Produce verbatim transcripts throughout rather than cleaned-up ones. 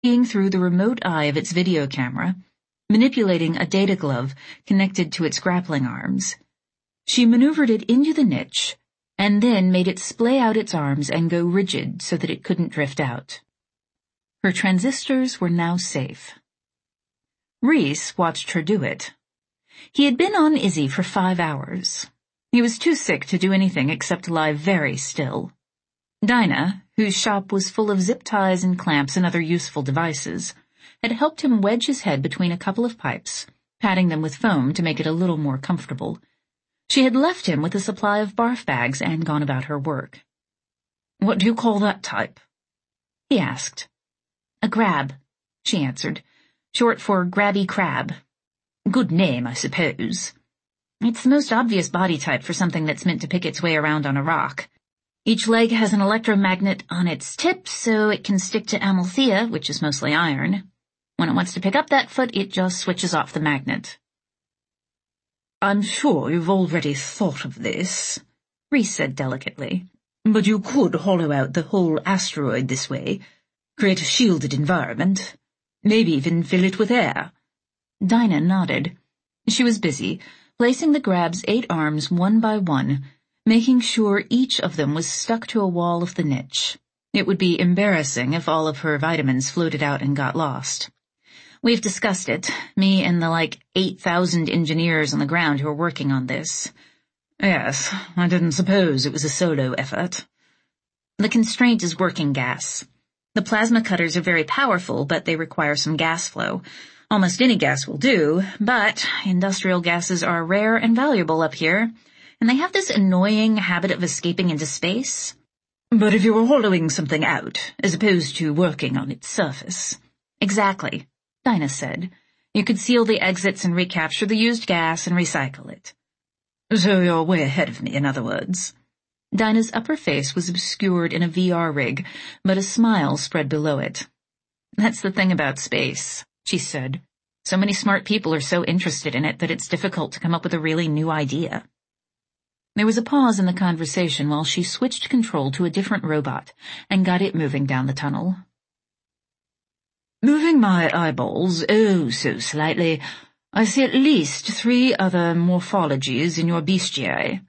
seeing through the remote eye of its video camera, manipulating a data glove connected to its grappling arms. She maneuvered it into the niche, and then made it splay out its arms and go rigid so that it couldn't drift out. Her transistors were now safe. Rhys watched her do it. He had been on Izzy for five hours. He was too sick to do anything except lie very still. Dinah, whose shop was full of zip ties and clamps and other useful devices, had helped him wedge his head between a couple of pipes, patting them with foam to make it a little more comfortable. She had left him with a supply of barf bags and gone about her work. "What do you call that type?" he asked. "A grab," she answered, "short for grabby crab. Good name, I suppose. It's the most obvious body type for something that's meant to pick its way around on a rock. Each leg has an electromagnet on its tip, so it can stick to Amalthea, which is mostly iron. When it wants to pick up that foot, it just switches off the magnet." "I'm sure you've already thought of this," Rhys said delicately. "But you could hollow out the whole asteroid this way, create a shielded environment, maybe even fill it with air." Dinah nodded. She was busy, placing the grab's eight arms one by one, making sure each of them was stuck to a wall of the niche. It would be embarrassing if all of her vitamins floated out and got lost. "We've discussed it, me and the like eight thousand engineers on the ground who are working on this." "Yes, I didn't suppose it was a solo effort." "The constraint is working gas. The plasma cutters are very powerful, but they require some gas flow. Almost any gas will do, but industrial gases are rare and valuable up here, and they have this annoying habit of escaping into space." "But if you were hollowing something out, as opposed to working on its surface." "Exactly," Dinah said. "You could seal the exits and recapture the used gas and recycle it." "So you're way ahead of me, in other words." Dinah's upper face was obscured in a V R rig, but a smile spread below it. "That's the thing about space," she said. "So many smart people are so interested in it that it's difficult to come up with a really new idea." There was a pause in the conversation while she switched control to a different robot and got it moving down the tunnel. "Moving my eyeballs, oh so slightly, I see at least three other morphologies in your bestiae."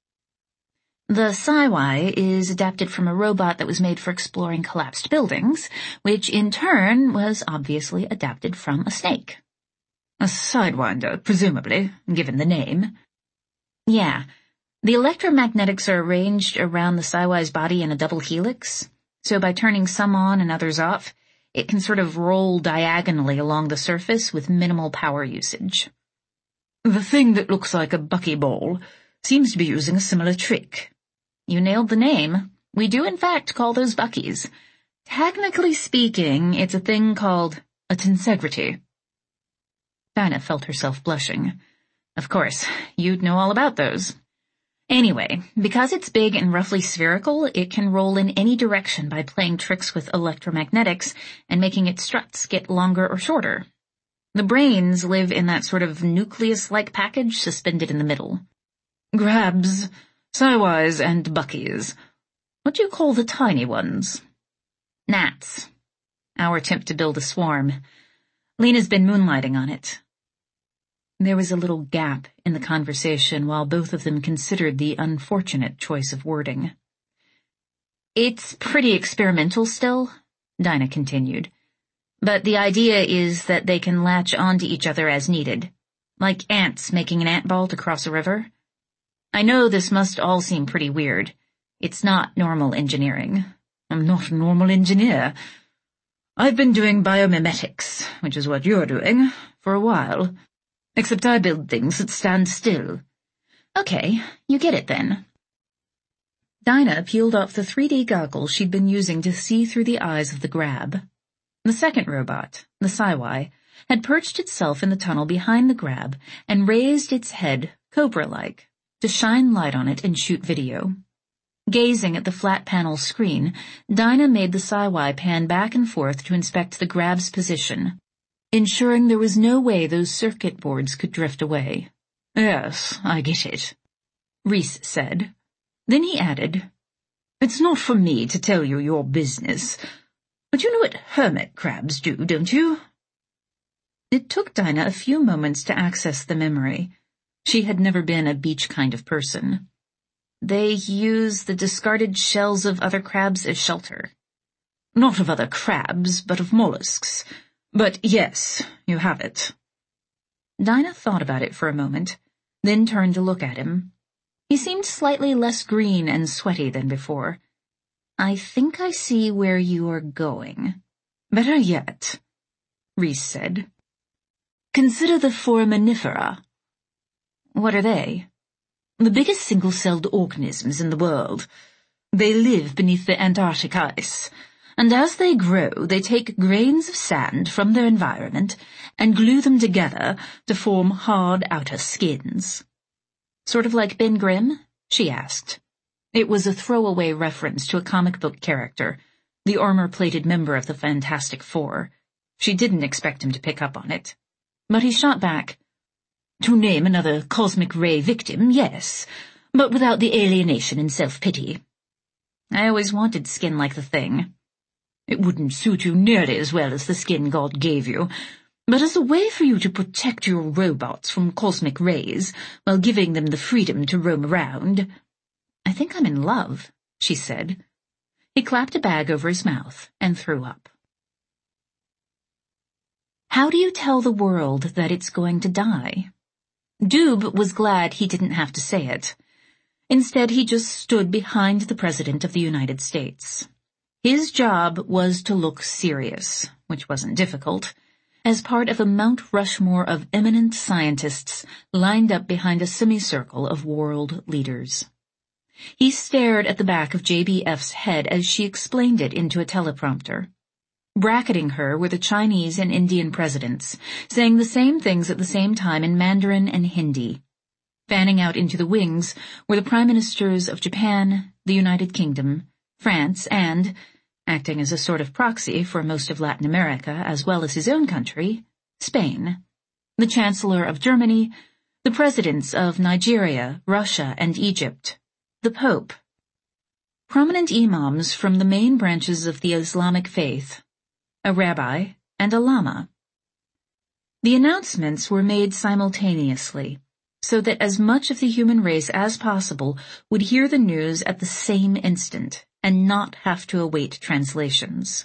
"The Psy-Y is adapted from a robot that was made for exploring collapsed buildings, which in turn was obviously adapted from a snake." "A sidewinder, presumably, given the name." "Yeah. The electromagnetics are arranged around the Psy-Y's body in a double helix, so by turning some on and others off, it can sort of roll diagonally along the surface with minimal power usage." "The thing that looks like a buckyball seems to be using a similar trick." "You nailed the name. We do in fact call those buckies. Technically speaking, it's a thing called a tensegrity." Dinah felt herself blushing. "Of course, you'd know all about those." "Anyway, because it's big and roughly spherical, it can roll in any direction by playing tricks with electromagnetics and making its struts get longer or shorter. The brains live in that sort of nucleus-like package suspended in the middle." "Grabs, Psy-Ys, and buckies. What do you call the tiny ones?" "Gnats. Our attempt to build a swarm. Lena's been moonlighting on it." There was a little gap in the conversation while both of them considered the unfortunate choice of wording. "It's pretty experimental still," Dinah continued, "but the idea is that they can latch onto each other as needed, like ants making an ant ball to cross a river. I know this must all seem pretty weird. It's not normal engineering." "I'm not a normal engineer. I've been doing biomimetics, which is what you're doing, for a while. Except I build things that stand still." "Okay, you get it then." Dinah peeled off the three D goggles she'd been using to see through the eyes of the grab. The second robot, the Psy-Y, had perched itself in the tunnel behind the grab and raised its head, cobra-like, to shine light on it and shoot video. Gazing at the flat panel screen, Dinah made the Psy-Y pan back and forth to inspect the grab's position, ensuring there was no way those circuit boards could drift away. "Yes, I get it," Rhys said. Then he added, "It's not for me to tell you your business. But you know what hermit crabs do, don't you? It took Dinah a few moments to access the memory. She had never been a beach kind of person. They use the discarded shells of other crabs as shelter. Not of other crabs, but of mollusks. But yes, you have it. Dinah thought about it for a moment, then turned to look at him. He seemed slightly less green and sweaty than before. I think I see where you are going. Better yet, Reese said. Consider the foraminifera. What are they? The biggest single-celled organisms in the world. They live beneath the Antarctic ice, and as they grow, they take grains of sand from their environment and glue them together to form hard outer skins. Sort of like Ben Grimm? She asked. It was a throwaway reference to a comic book character, the armor-plated member of the Fantastic Four. She didn't expect him to pick up on it. But he shot back. To name another cosmic ray victim, yes, but without the alienation and self-pity. I always wanted skin like the thing. It wouldn't suit you nearly as well as the skin God gave you, but as a way for you to protect your robots from cosmic rays while giving them the freedom to roam around. I think I'm in love, she said. He clapped a bag over his mouth and threw up. How do you tell the world that it's going to die? Doob was glad he didn't have to say it. Instead, he just stood behind the President of the United States. His job was to look serious, which wasn't difficult, as part of a Mount Rushmore of eminent scientists lined up behind a semicircle of world leaders. He stared at the back of J B F's head as she explained it into a teleprompter. Bracketing her were the Chinese and Indian presidents, saying the same things at the same time in Mandarin and Hindi. Fanning out into the wings were the prime ministers of Japan, the United Kingdom, France, and, acting as a sort of proxy for most of Latin America as well as his own country, Spain, the Chancellor of Germany, the presidents of Nigeria, Russia, and Egypt, the Pope, prominent imams from the main branches of the Islamic faith, a rabbi, and a lama. The announcements were made simultaneously, so that as much of the human race as possible would hear the news at the same instant and not have to await translations.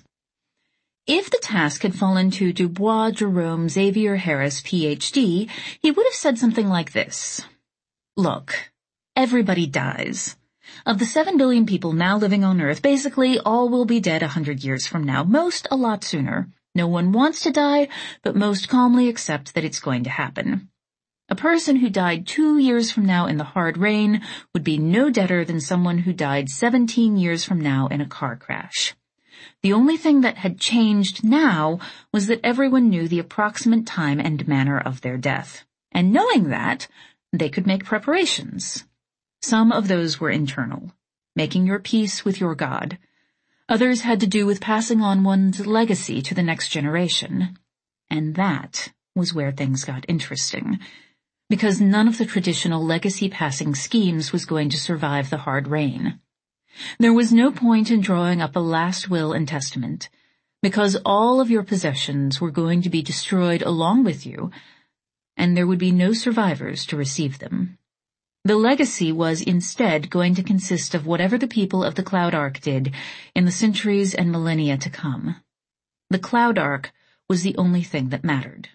If the task had fallen to Dubois Jerome Xavier Harris, P H D, he would have said something like this. Look, everybody dies. Of the seven billion people now living on Earth, basically all will be dead a hundred years from now, most a lot sooner. No one wants to die, but most calmly accept that it's going to happen. A person who died two years from now in the hard rain would be no deader than someone who died seventeen years from now in a car crash. The only thing that had changed now was that everyone knew the approximate time and manner of their death. And knowing that, they could make preparations. Some of those were internal, making your peace with your God. Others had to do with passing on one's legacy to the next generation. And that was where things got interesting, because none of the traditional legacy-passing schemes was going to survive the hard rain. There was no point in drawing up a last will and testament, because all of your possessions were going to be destroyed along with you, and there would be no survivors to receive them. The legacy was instead going to consist of whatever the people of the Cloud Ark did in the centuries and millennia to come. The Cloud Ark was the only thing that mattered.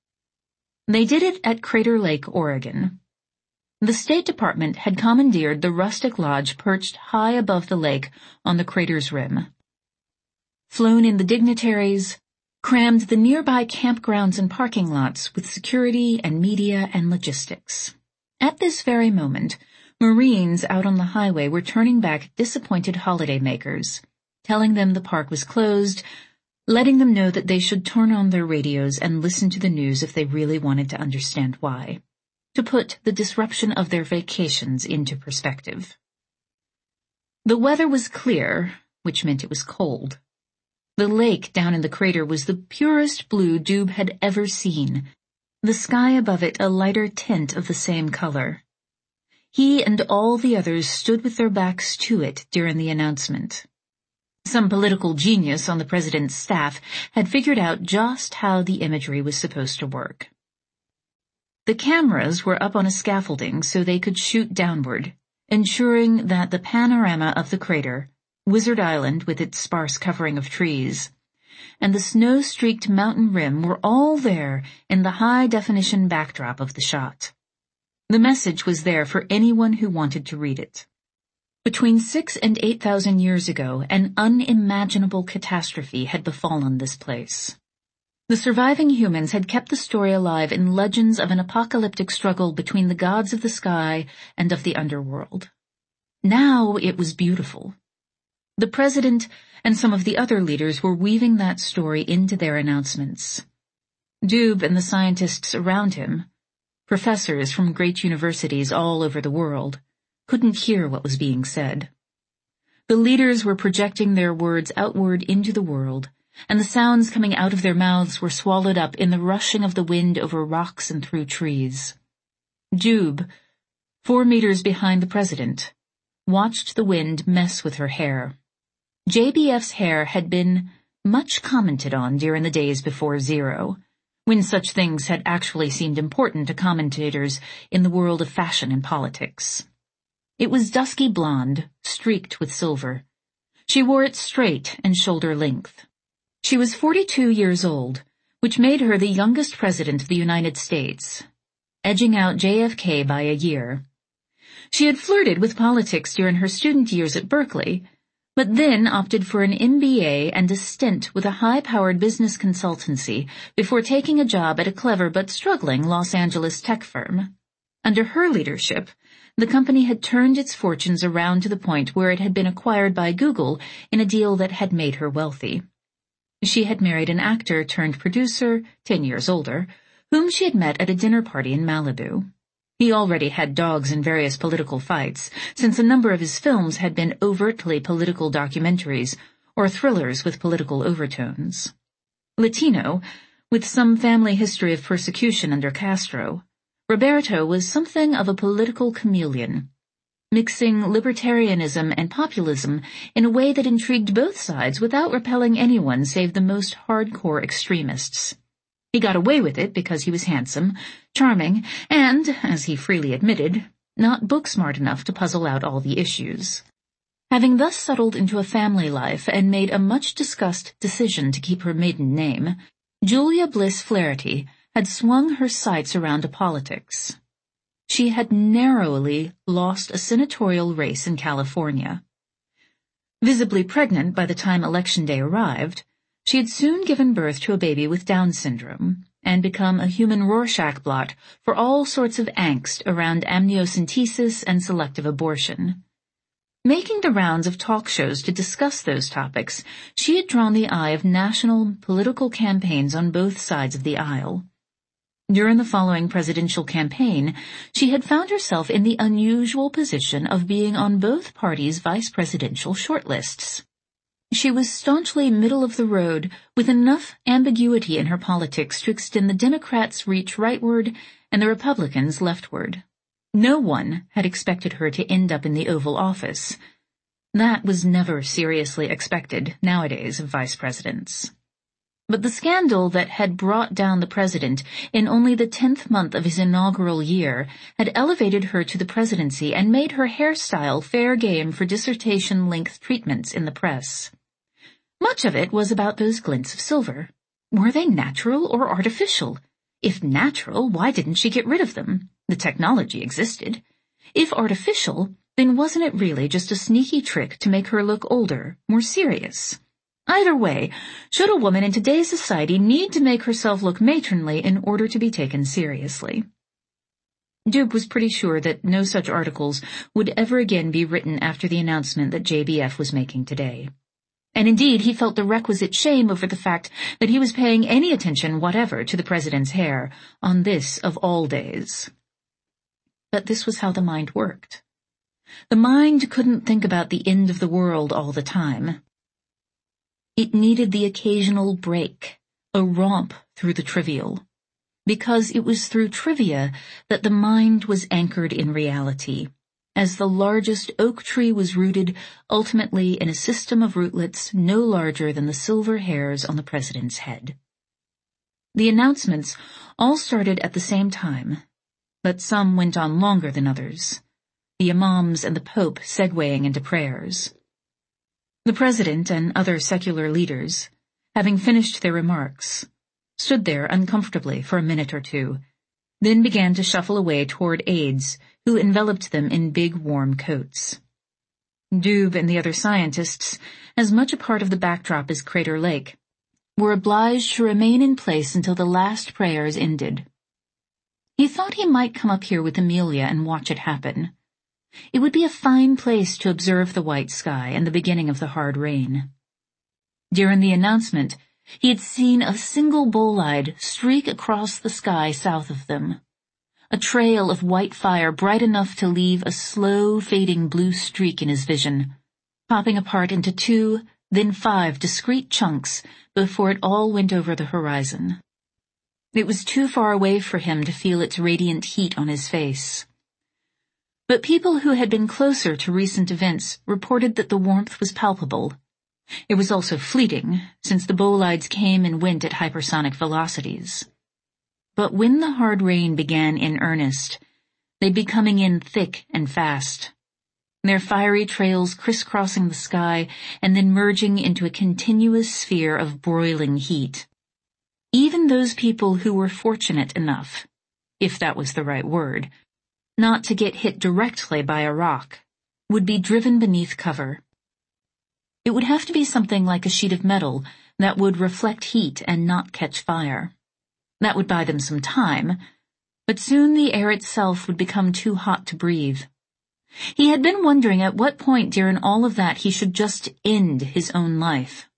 They did it at Crater Lake, Oregon. The State Department had commandeered the rustic lodge perched high above the lake on the crater's rim. Flown in the dignitaries, crammed the nearby campgrounds and parking lots with security and media and logistics. At this very moment, Marines out on the highway were turning back disappointed holidaymakers, telling them the park was closed, letting them know that they should turn on their radios and listen to the news if they really wanted to understand why, to put the disruption of their vacations into perspective. The weather was clear, which meant it was cold. The lake down in the crater was the purest blue Doob had ever seen, the sky above it a lighter tint of the same color. He and all the others stood with their backs to it during the announcement. Some political genius on the president's staff had figured out just how the imagery was supposed to work. The cameras were up on a scaffolding so they could shoot downward, ensuring that the panorama of the crater, Wizard Island with its sparse covering of trees, and the snow-streaked mountain rim were all there in the high-definition backdrop of the shot. The message was there for anyone who wanted to read it. Between six and eight thousand years ago, an unimaginable catastrophe had befallen this place. The surviving humans had kept the story alive in legends of an apocalyptic struggle between the gods of the sky and of the underworld. Now it was beautiful. The president and some of the other leaders were weaving that story into their announcements. Doob and the scientists around him, professors from great universities all over the world, couldn't hear what was being said. The leaders were projecting their words outward into the world, and the sounds coming out of their mouths were swallowed up in the rushing of the wind over rocks and through trees. Doob, four meters behind the president, watched the wind mess with her hair. J B F's hair had been much commented on during the days before Zero, when such things had actually seemed important to commentators in the world of fashion and politics. It was dusky blonde, streaked with silver. She wore it straight and shoulder length. She was forty-two years old, which made her the youngest president of the United States, edging out J F K by a year. She had flirted with politics during her student years at Berkeley, but then opted for an M B A and a stint with a high-powered business consultancy before taking a job at a clever but struggling Los Angeles tech firm. Under her leadership, the company had turned its fortunes around to the point where it had been acquired by Google in a deal that had made her wealthy. She had married an actor-turned-producer, ten years older, whom she had met at a dinner party in Malibu. He already had dogs in various political fights, since a number of his films had been overtly political documentaries or thrillers with political overtones. Latino, with some family history of persecution under Castro, Roberto was something of a political chameleon, mixing libertarianism and populism in a way that intrigued both sides without repelling anyone save the most hardcore extremists. He got away with it because he was handsome, charming, and, as he freely admitted, not book-smart enough to puzzle out all the issues. Having thus settled into a family life and made a much-discussed decision to keep her maiden name, Julia Bliss Flaherty had swung her sights around to politics. She had narrowly lost a senatorial race in California. Visibly pregnant by the time Election Day arrived, she had soon given birth to a baby with Down syndrome and become a human Rorschach blot for all sorts of angst around amniocentesis and selective abortion. Making the rounds of talk shows to discuss those topics, she had drawn the eye of national political campaigns on both sides of the aisle. During the following presidential campaign, she had found herself in the unusual position of being on both parties' vice presidential shortlists. She was staunchly middle of the road, with enough ambiguity in her politics to extend the Democrats' reach rightward and the Republicans leftward. No one had expected her to end up in the Oval Office. That was never seriously expected nowadays of vice presidents. But the scandal that had brought down the president in only the tenth month of his inaugural year had elevated her to the presidency and made her hairstyle fair game for dissertation-length treatments in the press. Much of it was about those glints of silver. Were they natural or artificial? If natural, why didn't she get rid of them? The technology existed. If artificial, then wasn't it really just a sneaky trick to make her look older, more serious? Either way, should a woman in today's society need to make herself look matronly in order to be taken seriously? Doob was pretty sure that no such articles would ever again be written after the announcement that J B F was making today. And indeed, he felt the requisite shame over the fact that he was paying any attention whatever to the president's hair on this of all days. But this was how the mind worked. The mind couldn't think about the end of the world all the time. It needed the occasional break, a romp through the trivial, because it was through trivia that the mind was anchored in reality, as the largest oak tree was rooted ultimately in a system of rootlets no larger than the silver hairs on the president's head. The announcements all started at the same time, but some went on longer than others, the imams and the Pope segueing into prayers. The president and other secular leaders, having finished their remarks, stood there uncomfortably for a minute or two, then began to shuffle away toward aides who enveloped them in big warm coats. Doob and the other scientists, as much a part of the backdrop as Crater Lake, were obliged to remain in place until the last prayers ended. He thought he might come up here with Amelia and watch it happen. It would be a fine place to observe the white sky and the beginning of the hard rain. During the announcement, he had seen a single bolide streak across the sky south of them, a trail of white fire bright enough to leave a slow, fading blue streak in his vision, popping apart into two, then five discrete chunks before it all went over the horizon. It was too far away for him to feel its radiant heat on his face. But people who had been closer to recent events reported that the warmth was palpable. It was also fleeting, since the bolides came and went at hypersonic velocities. But when the hard rain began in earnest, they'd be coming in thick and fast, their fiery trails crisscrossing the sky and then merging into a continuous sphere of broiling heat. Even those people who were fortunate enough, if that was the right word, not to get hit directly by a rock, would be driven beneath cover. It would have to be something like a sheet of metal that would reflect heat and not catch fire. That would buy them some time, but soon the air itself would become too hot to breathe. He had been wondering at what point during all of that he should just end his own life.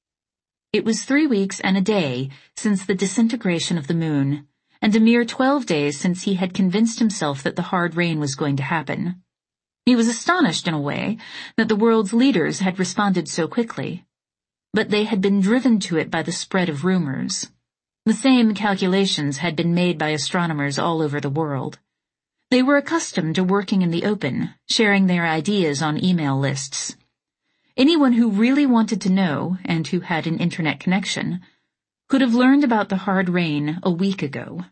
It was three weeks and a day since the disintegration of the moon, and a mere twelve days since he had convinced himself that the hard rain was going to happen. He was astonished, in a way, that the world's leaders had responded so quickly, but they had been driven to it by the spread of rumors. The same calculations had been made by astronomers all over the world. They were accustomed to working in the open, sharing their ideas on email lists. Anyone who really wanted to know, and who had an internet connection, could have learned about the hard rain a week ago.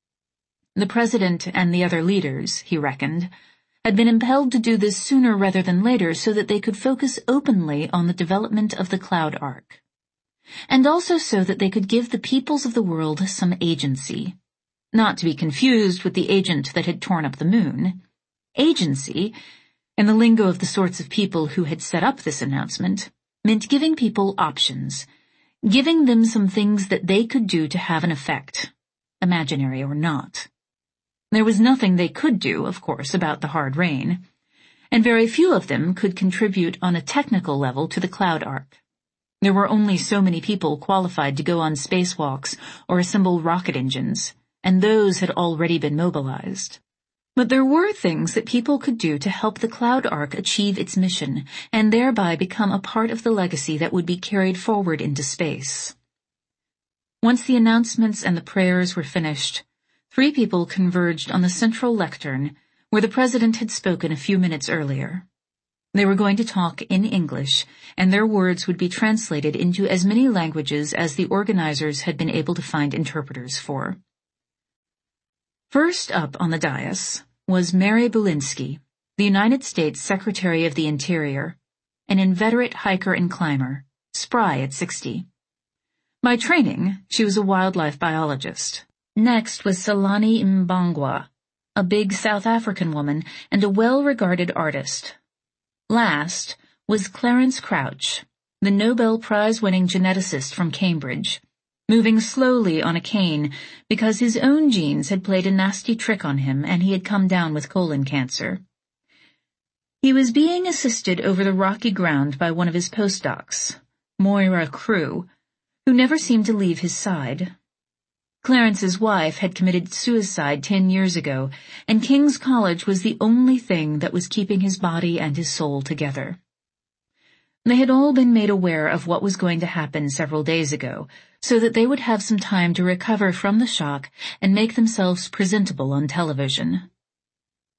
The president and the other leaders, he reckoned, had been impelled to do this sooner rather than later so that they could focus openly on the development of the Cloud Ark, and also so that they could give the peoples of the world some agency, not to be confused with the agent that had torn up the moon. Agency, in the lingo of the sorts of people who had set up this announcement, meant giving people options, giving them some things that they could do to have an effect, imaginary or not. There was nothing they could do, of course, about the hard rain, and very few of them could contribute on a technical level to the Cloud Ark. There were only so many people qualified to go on spacewalks or assemble rocket engines, and those had already been mobilized. But there were things that people could do to help the Cloud Ark achieve its mission, and thereby become a part of the legacy that would be carried forward into space. Once the announcements and the prayers were finished, three people converged on the central lectern where the president had spoken a few minutes earlier. They were going to talk in English, and their words would be translated into as many languages as the organizers had been able to find interpreters for. First up on the dais was Mary Bulinsky, the United States Secretary of the Interior, an inveterate hiker and climber, spry at sixty. By training, she was a wildlife biologist. Next was Salani Mbangwa, a big South African woman and a well-regarded artist. Last was Clarence Crouch, the Nobel Prize-winning geneticist from Cambridge, moving slowly on a cane because his own genes had played a nasty trick on him and he had come down with colon cancer. He was being assisted over the rocky ground by one of his postdocs, Moira Crew, who never seemed to leave his side. Clarence's wife had committed suicide ten years ago, and King's College was the only thing that was keeping his body and his soul together. They had all been made aware of what was going to happen several days ago, so that they would have some time to recover from the shock and make themselves presentable on television.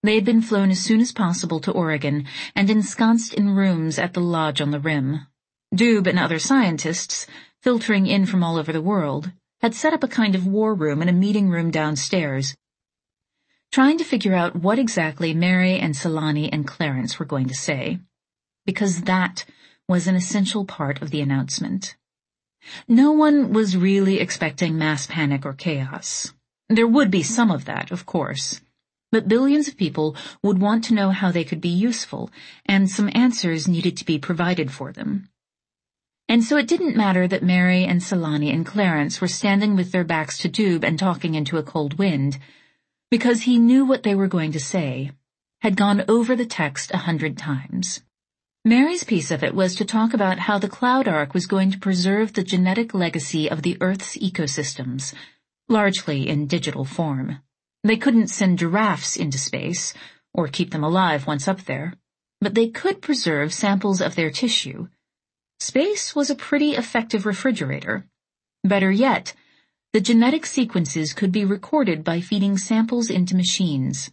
They had been flown as soon as possible to Oregon and ensconced in rooms at the lodge on the rim. Doob and other scientists, filtering in from all over the world, had set up a kind of war room and a meeting room downstairs, trying to figure out what exactly Mary and Selani and Clarence were going to say, because that was an essential part of the announcement. No one was really expecting mass panic or chaos. There would be some of that, of course, but billions of people would want to know how they could be useful, and some answers needed to be provided for them. And so it didn't matter that Mary and Selani and Clarence were standing with their backs to Doob and talking into a cold wind, because he knew what they were going to say, had gone over the text a hundred times. Mary's piece of it was to talk about how the Cloud Ark was going to preserve the genetic legacy of the Earth's ecosystems, largely in digital form. They couldn't send giraffes into space, or keep them alive once up there, but they could preserve samples of their tissue. Space was a pretty effective refrigerator. Better yet, the genetic sequences could be recorded by feeding samples into machines,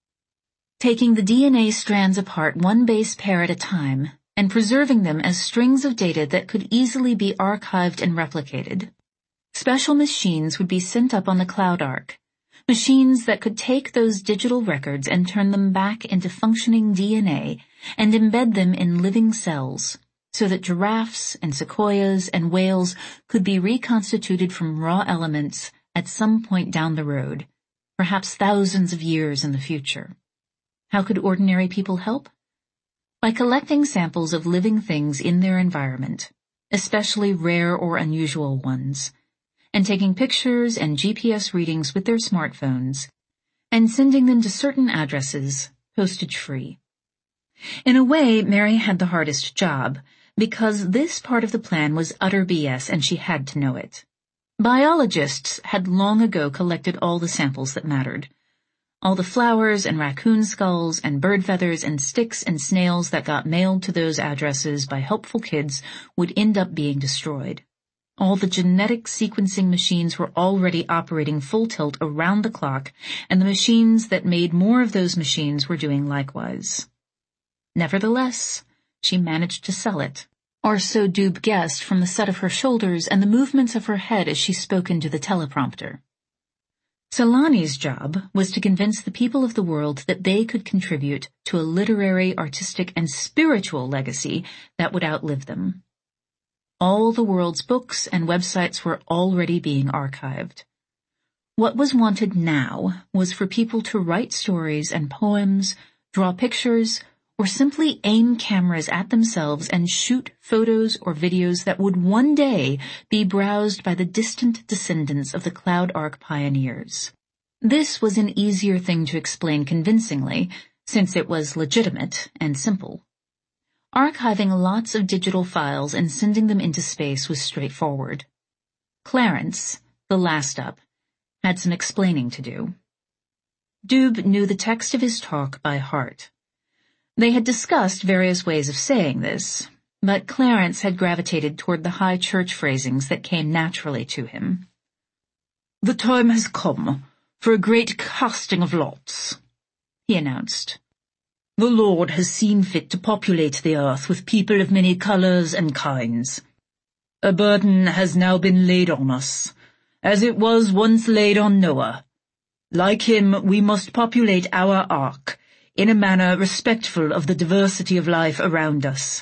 taking the D N A strands apart one base pair at a time and preserving them as strings of data that could easily be archived and replicated. Special machines would be sent up on the Cloud Ark, machines that could take those digital records and turn them back into functioning D N A and embed them in living cells, so that giraffes and sequoias and whales could be reconstituted from raw elements at some point down the road, perhaps thousands of years in the future. How could ordinary people help? By collecting samples of living things in their environment, especially rare or unusual ones, and taking pictures and G P S readings with their smartphones, and sending them to certain addresses, postage-free. In a way, Mary had the hardest job, because this part of the plan was utter B S and she had to know it. Biologists had long ago collected all the samples that mattered. All the flowers and raccoon skulls and bird feathers and sticks and snails that got mailed to those addresses by helpful kids would end up being destroyed. All the genetic sequencing machines were already operating full tilt around the clock, and the machines that made more of those machines were doing likewise. Nevertheless, she managed to sell it, or so Doob guessed from the set of her shoulders and the movements of her head as she spoke into the teleprompter. Selani's job was to convince the people of the world that they could contribute to a literary, artistic, and spiritual legacy that would outlive them. All the world's books and websites were already being archived. What was wanted now was for people to write stories and poems, draw pictures, or simply aim cameras at themselves and shoot photos or videos that would one day be browsed by the distant descendants of the Cloud Ark pioneers. This was an easier thing to explain convincingly, since it was legitimate and simple. Archiving lots of digital files and sending them into space was straightforward. Clarence, the last up, had some explaining to do. Doob knew the text of his talk by heart. They had discussed various ways of saying this, but Clarence had gravitated toward the high church phrasings that came naturally to him. "The time has come for a great casting of lots," he announced. "The Lord has seen fit to populate the earth with people of many colors and kinds. A burden has now been laid on us, as it was once laid on Noah. Like him, we must populate our ark in a manner respectful of the diversity of life around us.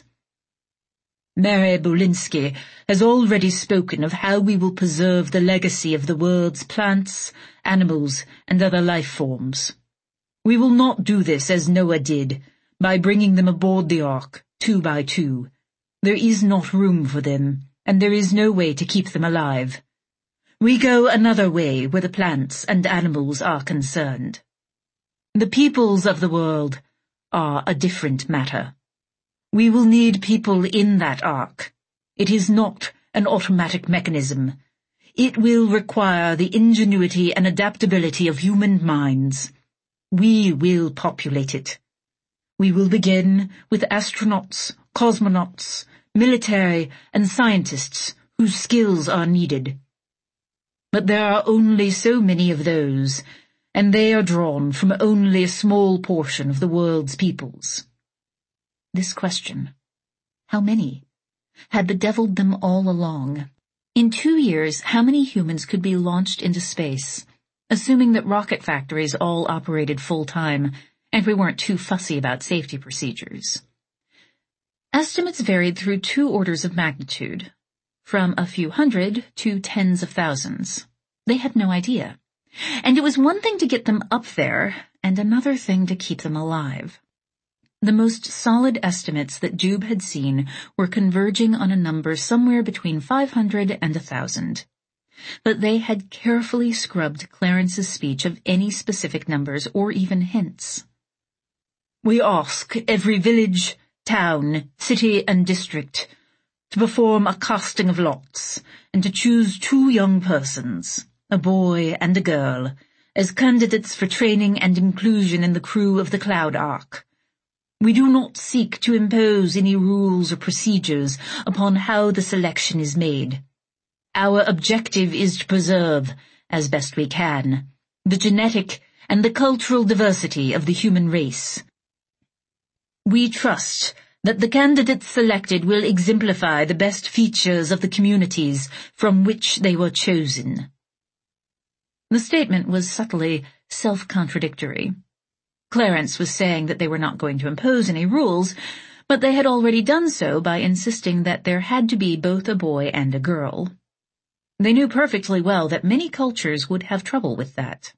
Mary Bolinski has already spoken of how we will preserve the legacy of the world's plants, animals, and other life forms. We will not do this as Noah did, by bringing them aboard the ark, two by two. There is not room for them, and there is no way to keep them alive. We go another way where the plants and animals are concerned. The peoples of the world are a different matter. We will need people in that ark. It is not an automatic mechanism. It will require the ingenuity and adaptability of human minds. We will populate it. We will begin with astronauts, cosmonauts, military, and scientists whose skills are needed. But there are only so many of those, and they are drawn from only a small portion of the world's peoples. This question, how many, had bedeviled them all along. In two years, how many humans could be launched into space, assuming that rocket factories all operated full-time and we weren't too fussy about safety procedures? Estimates varied through two orders of magnitude, from a few hundred to tens of thousands. They had no idea. And it was one thing to get them up there, and another thing to keep them alive. The most solid estimates that Doob had seen were converging on a number somewhere between five hundred and a thousand. But they had carefully scrubbed Clarence's speech of any specific numbers or even hints. "We ask every village, town, city, and district to perform a casting of lots and to choose two young persons, a boy and a girl, as candidates for training and inclusion in the crew of the Cloud Ark. We do not seek to impose any rules or procedures upon how the selection is made. Our objective is to preserve, as best we can, the genetic and the cultural diversity of the human race. We trust that the candidates selected will exemplify the best features of the communities from which they were chosen." The statement was subtly self-contradictory. Clarence was saying that they were not going to impose any rules, but they had already done so by insisting that there had to be both a boy and a girl. They knew perfectly well that many cultures would have trouble with that.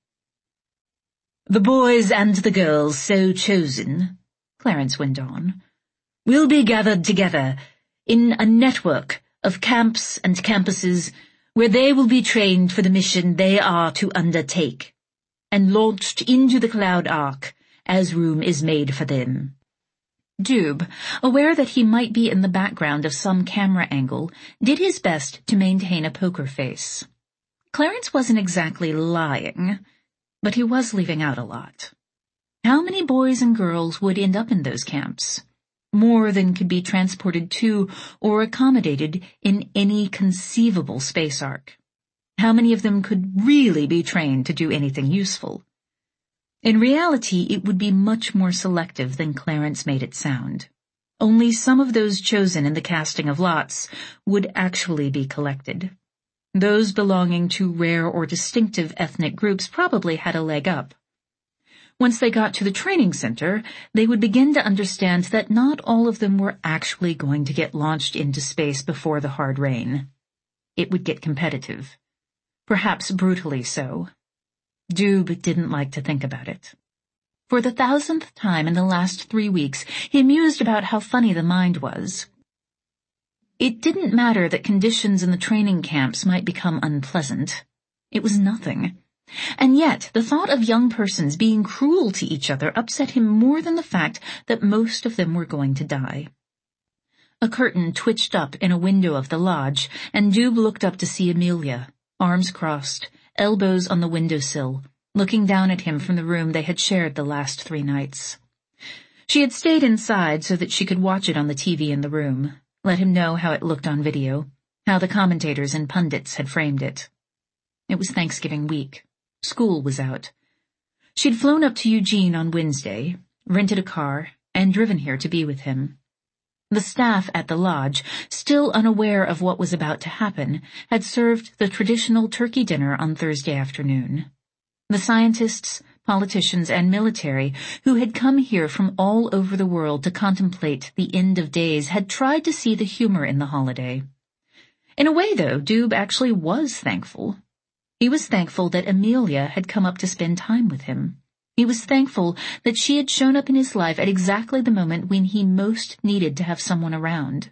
"The boys and the girls so chosen," Clarence went on, "will be gathered together in a network of camps and campuses where they will be trained for the mission they are to undertake, and launched into the Cloud Ark as room is made for them." Doob, aware that he might be in the background of some camera angle, did his best to maintain a poker face. Clarence wasn't exactly lying, but he was leaving out a lot. How many boys and girls would end up in those camps? More than could be transported to or accommodated in any conceivable space ark. How many of them could really be trained to do anything useful? In reality, it would be much more selective than Clarence made it sound. Only some of those chosen in the casting of lots would actually be collected. Those belonging to rare or distinctive ethnic groups probably had a leg up. Once they got to the training center, they would begin to understand that not all of them were actually going to get launched into space before the hard rain. It would get competitive. Perhaps brutally so. Doob didn't like to think about it. For the thousandth time in the last three weeks, he mused about how funny the mind was. It didn't matter that conditions in the training camps might become unpleasant. It was nothing. And yet, the thought of young persons being cruel to each other upset him more than the fact that most of them were going to die. A curtain twitched up in a window of the lodge, and Doob looked up to see Amelia, arms crossed, elbows on the windowsill, looking down at him from the room they had shared the last three nights. She had stayed inside so that she could watch it on the T V in the room, let him know how it looked on video, how the commentators and pundits had framed it. It was Thanksgiving week. School was out. She'd flown up to Eugene on Wednesday, rented a car, and driven here to be with him. The staff at the lodge, still unaware of what was about to happen, had served the traditional turkey dinner on Thursday afternoon. The scientists, politicians, and military who had come here from all over the world to contemplate the end of days had tried to see the humor in the holiday. In a way, though, Doob actually was thankful. He was thankful that Amelia had come up to spend time with him. He was thankful that she had shown up in his life at exactly the moment when he most needed to have someone around.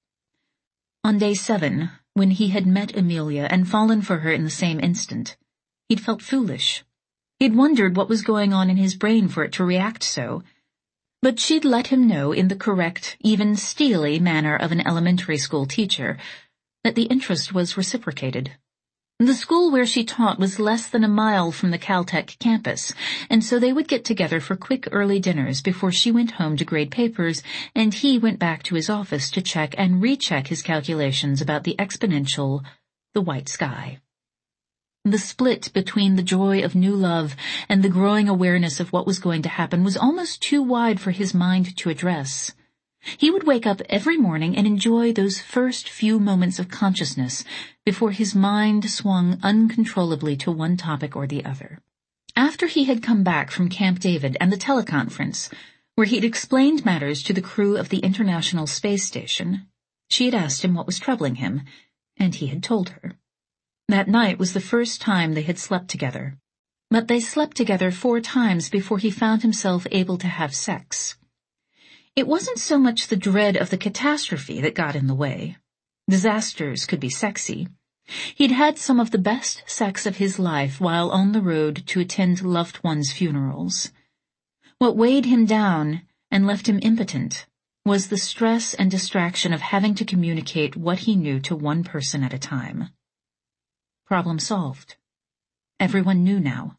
On day seven, when he had met Amelia and fallen for her in the same instant, he'd felt foolish. He'd wondered what was going on in his brain for it to react so. But she'd let him know in the correct, even steely manner of an elementary school teacher that the interest was reciprocated. The school where she taught was less than a mile from the Caltech campus, and so they would get together for quick early dinners before she went home to grade papers and he went back to his office to check and recheck his calculations about the exponential, the white sky. The split between the joy of new love and the growing awareness of what was going to happen was almost too wide for his mind to address. He would wake up every morning and enjoy those first few moments of consciousness before his mind swung uncontrollably to one topic or the other. After he had come back from Camp David and the teleconference, where he'd explained matters to the crew of the International Space Station, she had asked him what was troubling him, and he had told her. That night was the first time they had slept together, but they slept together four times before he found himself able to have sex. It wasn't so much the dread of the catastrophe that got in the way. Disasters could be sexy. He'd had some of the best sex of his life while on the road to attend loved ones' funerals. What weighed him down and left him impotent was the stress and distraction of having to communicate what he knew to one person at a time. Problem solved. Everyone knew now.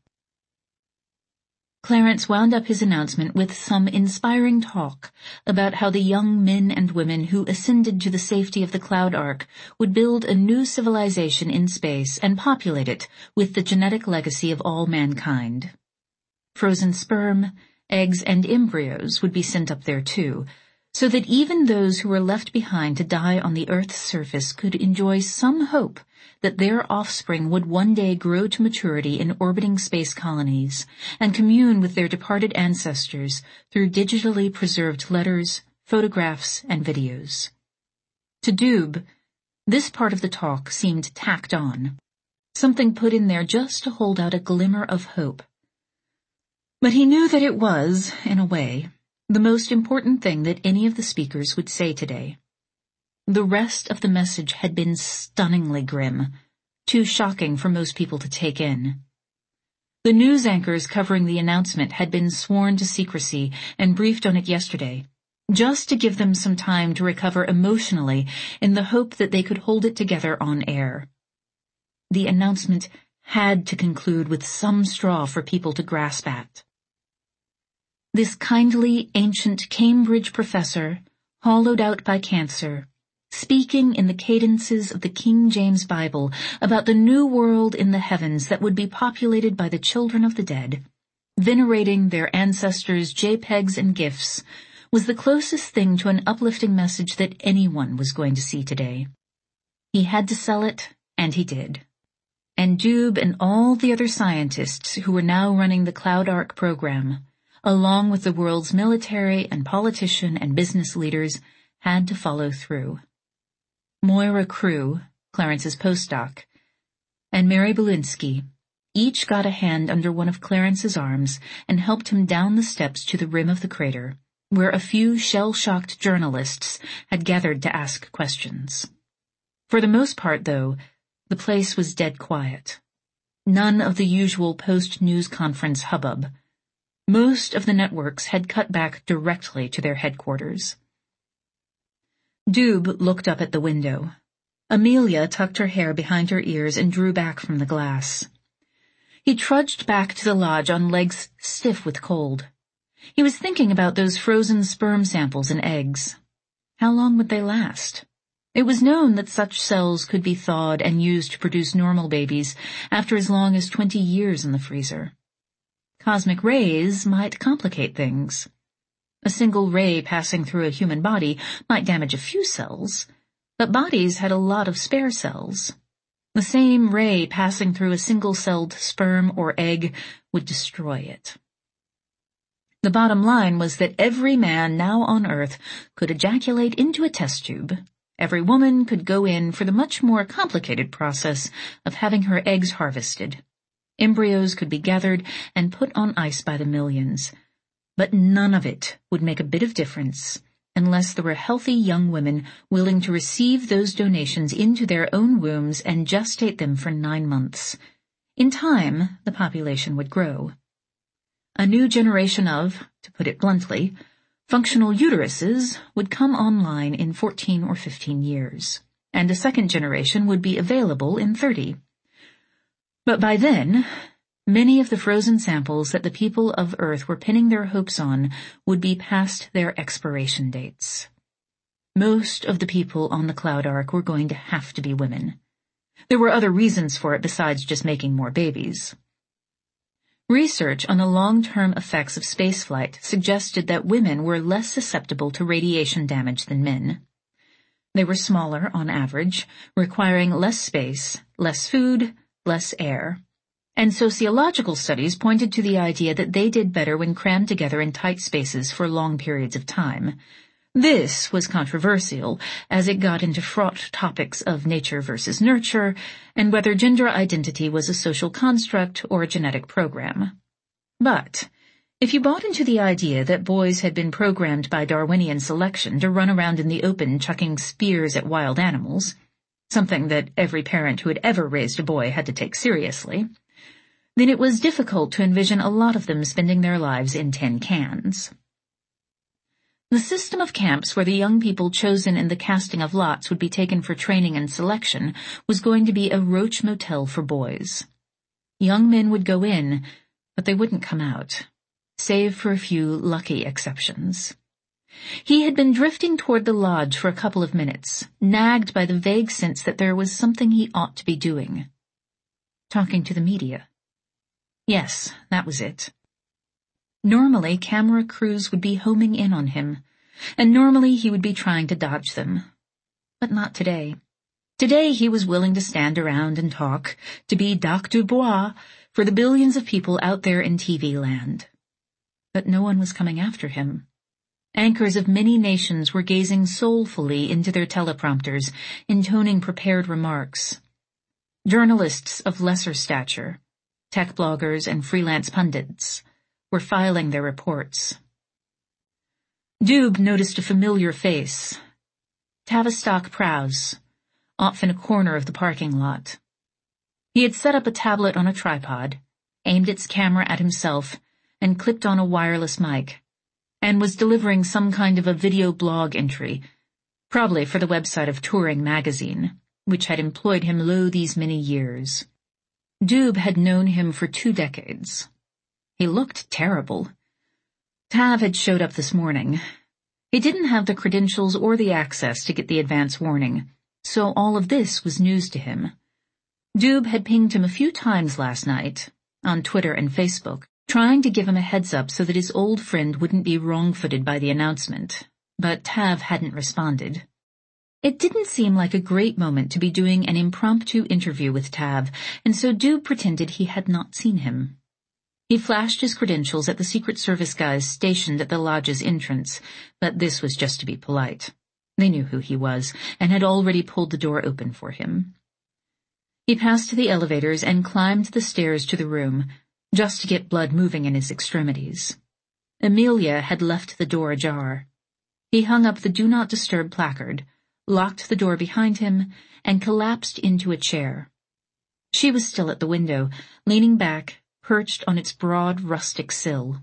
Clarence wound up his announcement with some inspiring talk about how the young men and women who ascended to the safety of the Cloud Ark would build a new civilization in space and populate it with the genetic legacy of all mankind. Frozen sperm, eggs, and embryos would be sent up there too, so that even those who were left behind to die on the Earth's surface could enjoy some hope that their offspring would one day grow to maturity in orbiting space colonies and commune with their departed ancestors through digitally preserved letters, photographs, and videos. To Doob, this part of the talk seemed tacked on, something put in there just to hold out a glimmer of hope. But he knew that it was, in a way, the most important thing that any of the speakers would say today. The rest of the message had been stunningly grim, too shocking for most people to take in. The news anchors covering the announcement had been sworn to secrecy and briefed on it yesterday, just to give them some time to recover emotionally in the hope that they could hold it together on air. The announcement had to conclude with some straw for people to grasp at. This kindly, ancient Cambridge professor, hollowed out by cancer, speaking in the cadences of the King James Bible about the new world in the heavens that would be populated by the children of the dead, venerating their ancestors' JPEGs and GIFs, was the closest thing to an uplifting message that anyone was going to see today. He had to sell it, and he did. And Doob and all the other scientists who were now running the Cloud Ark program, along with the world's military and politician and business leaders, had to follow through. Moira Crew, Clarence's postdoc, and Mary Belinsky each got a hand under one of Clarence's arms and helped him down the steps to the rim of the crater, where a few shell-shocked journalists had gathered to ask questions. For the most part, though, the place was dead quiet. None of the usual post-news conference hubbub. Most of the networks had cut back directly to their headquarters. Doob looked up at the window. Amelia tucked her hair behind her ears and drew back from the glass. He trudged back to the lodge on legs stiff with cold. He was thinking about those frozen sperm samples and eggs. How long would they last? It was known that such cells could be thawed and used to produce normal babies after as long as twenty years in the freezer. Cosmic rays might complicate things. A single ray passing through a human body might damage a few cells, but bodies had a lot of spare cells. The same ray passing through a single-celled sperm or egg would destroy it. The bottom line was that every man now on Earth could ejaculate into a test tube. Every woman could go in for the much more complicated process of having her eggs harvested. Embryos could be gathered and put on ice by the millions. But none of it would make a bit of difference unless there were healthy young women willing to receive those donations into their own wombs and gestate them for nine months. In time, the population would grow. A new generation of, to put it bluntly, functional uteruses would come online in fourteen or fifteen years, and a second generation would be available in thirty. But by then, many of the frozen samples that the people of Earth were pinning their hopes on would be past their expiration dates. Most of the people on the Cloud Ark were going to have to be women. There were other reasons for it besides just making more babies. Research on the long-term effects of spaceflight suggested that women were less susceptible to radiation damage than men. They were smaller on average, requiring less space, less food, less air. And sociological studies pointed to the idea that they did better when crammed together in tight spaces for long periods of time. This was controversial, as it got into fraught topics of nature versus nurture, and whether gender identity was a social construct or a genetic program. But if you bought into the idea that boys had been programmed by Darwinian selection to run around in the open chucking spears at wild animals, something that every parent who had ever raised a boy had to take seriously, then it was difficult to envision a lot of them spending their lives in tin cans. The system of camps where the young people chosen in the casting of lots would be taken for training and selection was going to be a roach motel for boys. Young men would go in, but they wouldn't come out, save for a few lucky exceptions. He had been drifting toward the lodge for a couple of minutes, nagged by the vague sense that there was something he ought to be doing. Talking to the media. Yes, that was it. Normally, camera crews would be homing in on him, and normally he would be trying to dodge them. But not today. Today he was willing to stand around and talk, to be Doctor Dubois for the billions of people out there in T V land. But no one was coming after him. Anchors of many nations were gazing soulfully into their teleprompters, intoning prepared remarks. Journalists of lesser stature, tech bloggers and freelance pundits, were filing their reports. Doob noticed a familiar face. Tavistock Prowse, off in a corner of the parking lot. He had set up a tablet on a tripod, aimed its camera at himself, and clipped on a wireless mic, and was delivering some kind of a video blog entry, probably for the website of Touring magazine, which had employed him lo these many years. Doob had known him for two decades. He looked terrible. Tav had showed up this morning. He didn't have the credentials or the access to get the advance warning, so all of this was news to him. Doob had pinged him a few times last night, on Twitter and Facebook, trying to give him a heads up so that his old friend wouldn't be wrong-footed by the announcement, but Tav hadn't responded. It didn't seem like a great moment to be doing an impromptu interview with Tav, and so Doob pretended he had not seen him. He flashed his credentials at the Secret Service guys stationed at the lodge's entrance, but this was just to be polite. They knew who he was, and had already pulled the door open for him. He passed the elevators and climbed the stairs to the room, just to get blood moving in his extremities. Amelia had left the door ajar. He hung up the Do Not Disturb placard, locked the door behind him, and collapsed into a chair. She was still at the window, leaning back, perched on its broad rustic sill.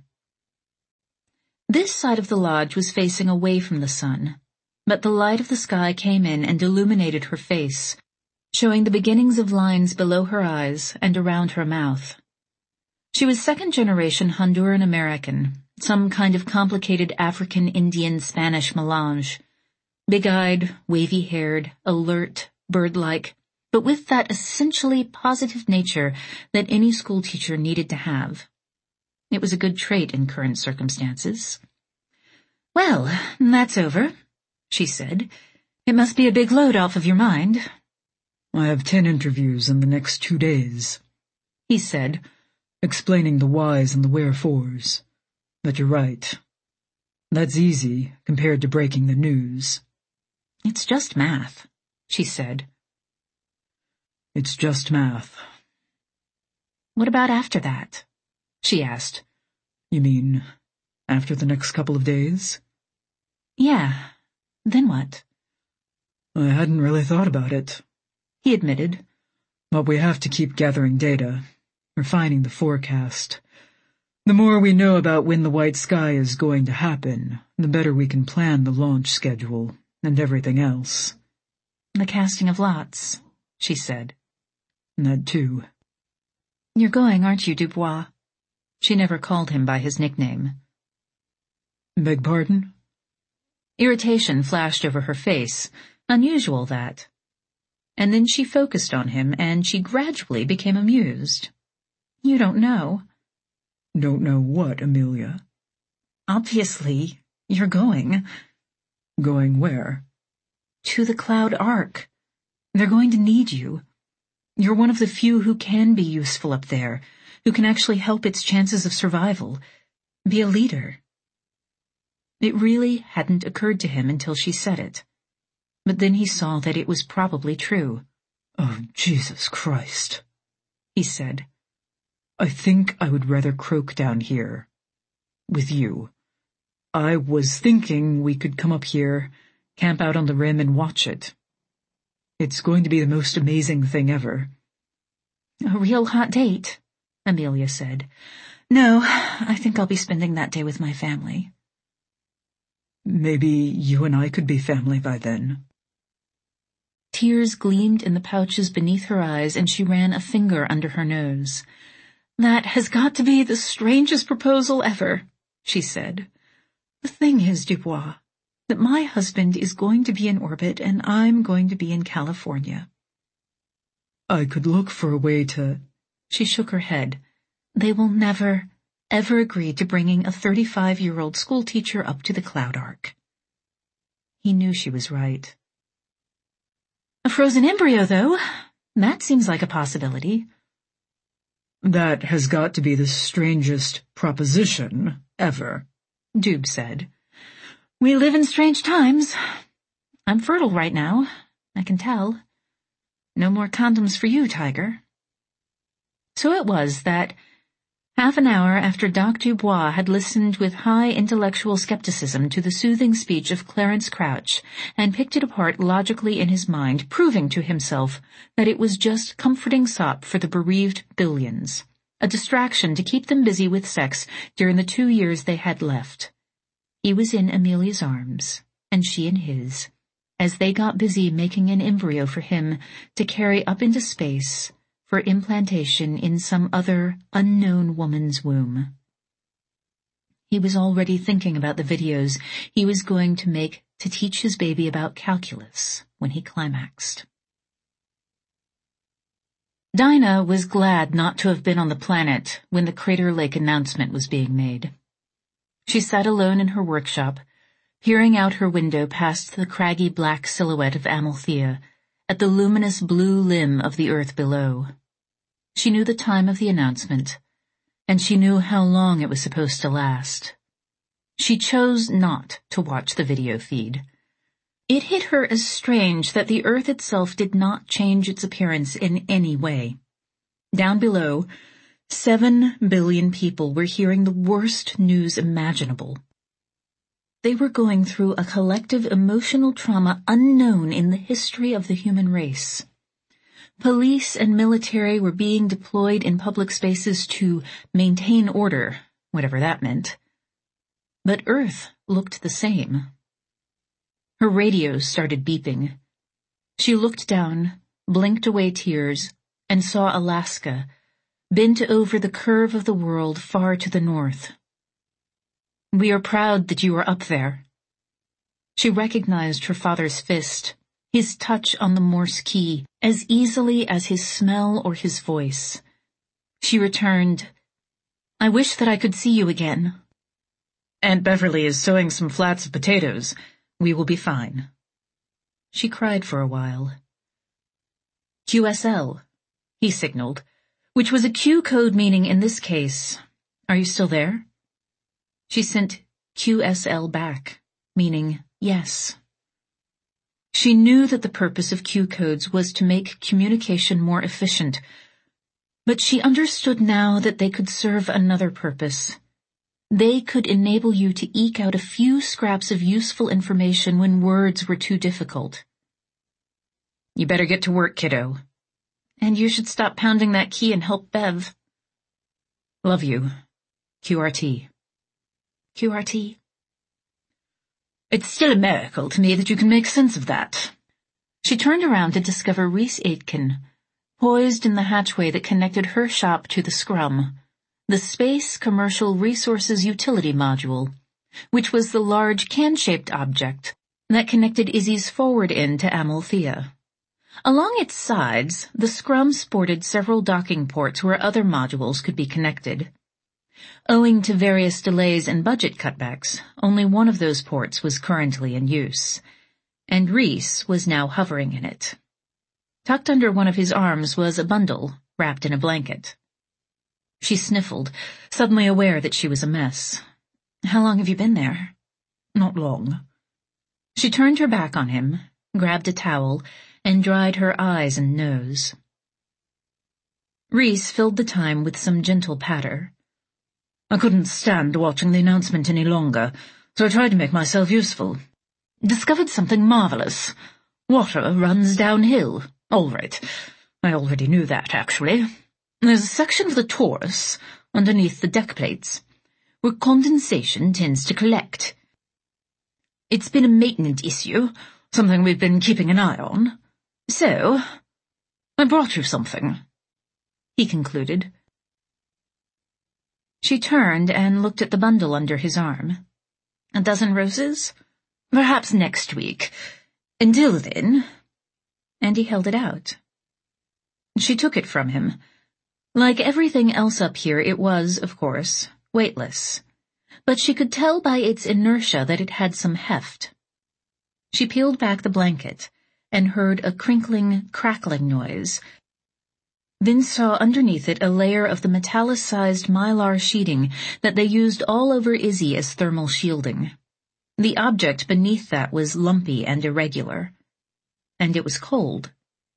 This side of the lodge was facing away from the sun, but the light of the sky came in and illuminated her face, showing the beginnings of lines below her eyes and around her mouth. She was second-generation Honduran American, some kind of complicated African-Indian-Spanish melange. Big-eyed, wavy-haired, alert, bird-like, but with that essentially positive nature that any schoolteacher needed to have. It was a good trait in current circumstances. "Well, that's over," she said. "It must be a big load off of your mind." "I have ten interviews in the next two days," he said, explaining the whys and the wherefores. "But you're right. That's easy compared to breaking the news." "It's just math," she said. "It's just math." "What about after that?" she asked. "You mean after the next couple of days?" "Yeah. Then what?" "I hadn't really thought about it," he admitted. "But we have to keep gathering data, refining the forecast. The more we know about when the white sky is going to happen, the better we can plan the launch schedule and everything else." "The casting of lots," she said. "That too." "You're going, aren't you, Dubois?" She never called him by his nickname. "Beg pardon?" Irritation flashed over her face. Unusual, that. and then she focused on him, and she gradually became amused. You don't know. Don't know what, Amelia? Obviously, you're going. Going where? To the Cloud Ark. They're going to need you. You're one of the few who can be useful up there, who can actually help its chances of survival. Be a leader. It really hadn't occurred to him until she said it. But then he saw that it was probably true. Oh, Jesus Christ, he said. I think I would rather croak down here. With you. I was thinking we could come up here, camp out on the rim and watch it. It's going to be the most amazing thing ever. A real hot date, Amelia said. No, I think I'll be spending that day with my family. Maybe you and I could be family by then. Tears gleamed in the pouches beneath her eyes, and she ran a finger under her nose. That has got to be the strangest proposal ever, she said. The thing is, Dubois, that my husband is going to be in orbit and I'm going to be in California. I could look for a way to... She shook her head. They will never, ever agree to bringing a thirty-five-year-old schoolteacher up to the Cloud Ark. He knew she was right. A frozen embryo, though. That seems like a possibility. That has got to be the strangest proposition ever, Doob said. We live in strange times. I'm fertile right now, I can tell. No more condoms for you, Tiger. So it was that, half an hour after Doctor Dubois had listened with high intellectual skepticism to the soothing speech of Clarence Crouch and picked it apart logically in his mind, proving to himself that it was just comforting sop for the bereaved billions, a distraction to keep them busy with sex during the two years they had left. He was in Amelia's arms, and she in his, as they got busy making an embryo for him to carry up into space for implantation in some other unknown woman's womb. He was already thinking about the videos he was going to make to teach his baby about calculus when he climaxed. Dinah was glad not to have been on the planet when the Crater Lake announcement was being made. She sat alone in her workshop, peering out her window past the craggy black silhouette of Amalthea at the luminous blue limb of the earth below. She knew the time of the announcement, and she knew how long it was supposed to last. She chose not to watch the video feed. It hit her as strange that the earth itself did not change its appearance in any way. Down below, seven billion people were hearing the worst news imaginable. They were going through a collective emotional trauma unknown in the history of the human race. Police and military were being deployed in public spaces to maintain order, whatever that meant. But Earth looked the same. Her radios started beeping. She looked down, blinked away tears, and saw Alaska, bent over the curve of the world far to the north. We are proud that you are up there. She recognized her father's fist, his touch on the Morse key, as easily as his smell or his voice. She returned, I wish that I could see you again. Aunt Beverly is sowing some flats of potatoes. We will be fine. She cried for a while. Q S L, he signaled, which was a Q code meaning in this case, are you still there? She sent Q S L back, meaning yes. She knew that the purpose of Q codes was to make communication more efficient, but she understood now that they could serve another purpose. They could enable you to eke out a few scraps of useful information when words were too difficult. You better get to work, kiddo. And you should stop pounding that key and help Bev. Love you. Q R T. Q R T? It's still a miracle to me that you can make sense of that. She turned around to discover Reese Aitken, poised in the hatchway that connected her shop to the Scrum, the Space Commercial Resources Utility Module, which was the large can-shaped object that connected Izzy's forward end to Amalthea. Along its sides, the scrum sported several docking ports where other modules could be connected. Owing to various delays and budget cutbacks, only one of those ports was currently in use, and Rhys was now hovering in it. Tucked under one of his arms was a bundle, wrapped in a blanket. She sniffled, suddenly aware that she was a mess. "How long have you been there?" "Not long." She turned her back on him, grabbed a towel, and dried her eyes and nose. Rhys filled the time with some gentle patter. "I couldn't stand watching the announcement any longer, so I tried to make myself useful. Discovered something marvelous. Water runs downhill. All right. I already knew that, actually. There's a section of the Taurus, underneath the deck plates, where condensation tends to collect. It's been a maintenance issue, something we've been keeping an eye on. So, I brought you something," he concluded. She turned and looked at the bundle under his arm. "A dozen roses? Perhaps next week. Until then—" and he held it out. She took it from him. Like everything else up here, it was, of course, weightless, but she could tell by its inertia that it had some heft. She peeled back the blanket and heard a crinkling, crackling noise, then saw underneath it a layer of the metallicized mylar sheeting that they used all over Izzy as thermal shielding. The object beneath that was lumpy and irregular, and it was cold.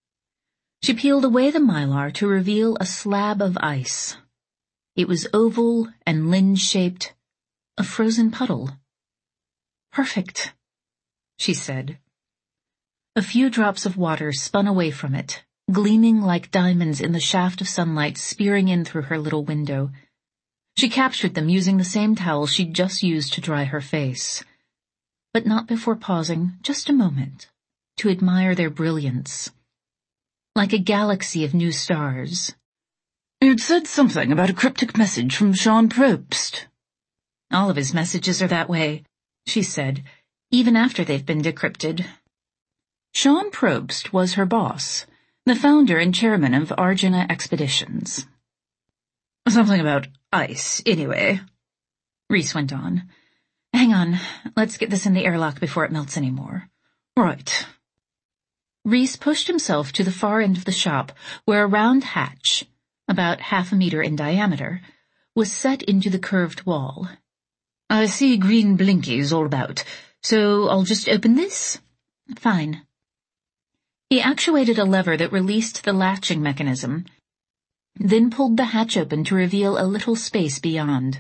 She peeled away the mylar to reveal a slab of ice. It was oval and lens-shaped, a frozen puddle. "Perfect," she said. A few drops of water spun away from it, gleaming like diamonds in the shaft of sunlight spearing in through her little window. She captured them using the same towel she'd just used to dry her face, but not before pausing just a moment to admire their brilliance. Like a galaxy of new stars. "You'd said something about a cryptic message from Sean Probst." "All of his messages are that way," she said, "even after they've been decrypted." Sean Probst was her boss, the founder and chairman of Arjuna Expeditions. "Something about ice, anyway," Rhys went on. "Hang on, let's get this in the airlock before it melts any more." "Right." Rhys pushed himself to the far end of the shop, where a round hatch, about half a meter in diameter, was set into the curved wall. "I see green blinkies all about, so I'll just open this?" "Fine." He actuated a lever that released the latching mechanism, then pulled the hatch open to reveal a little space beyond.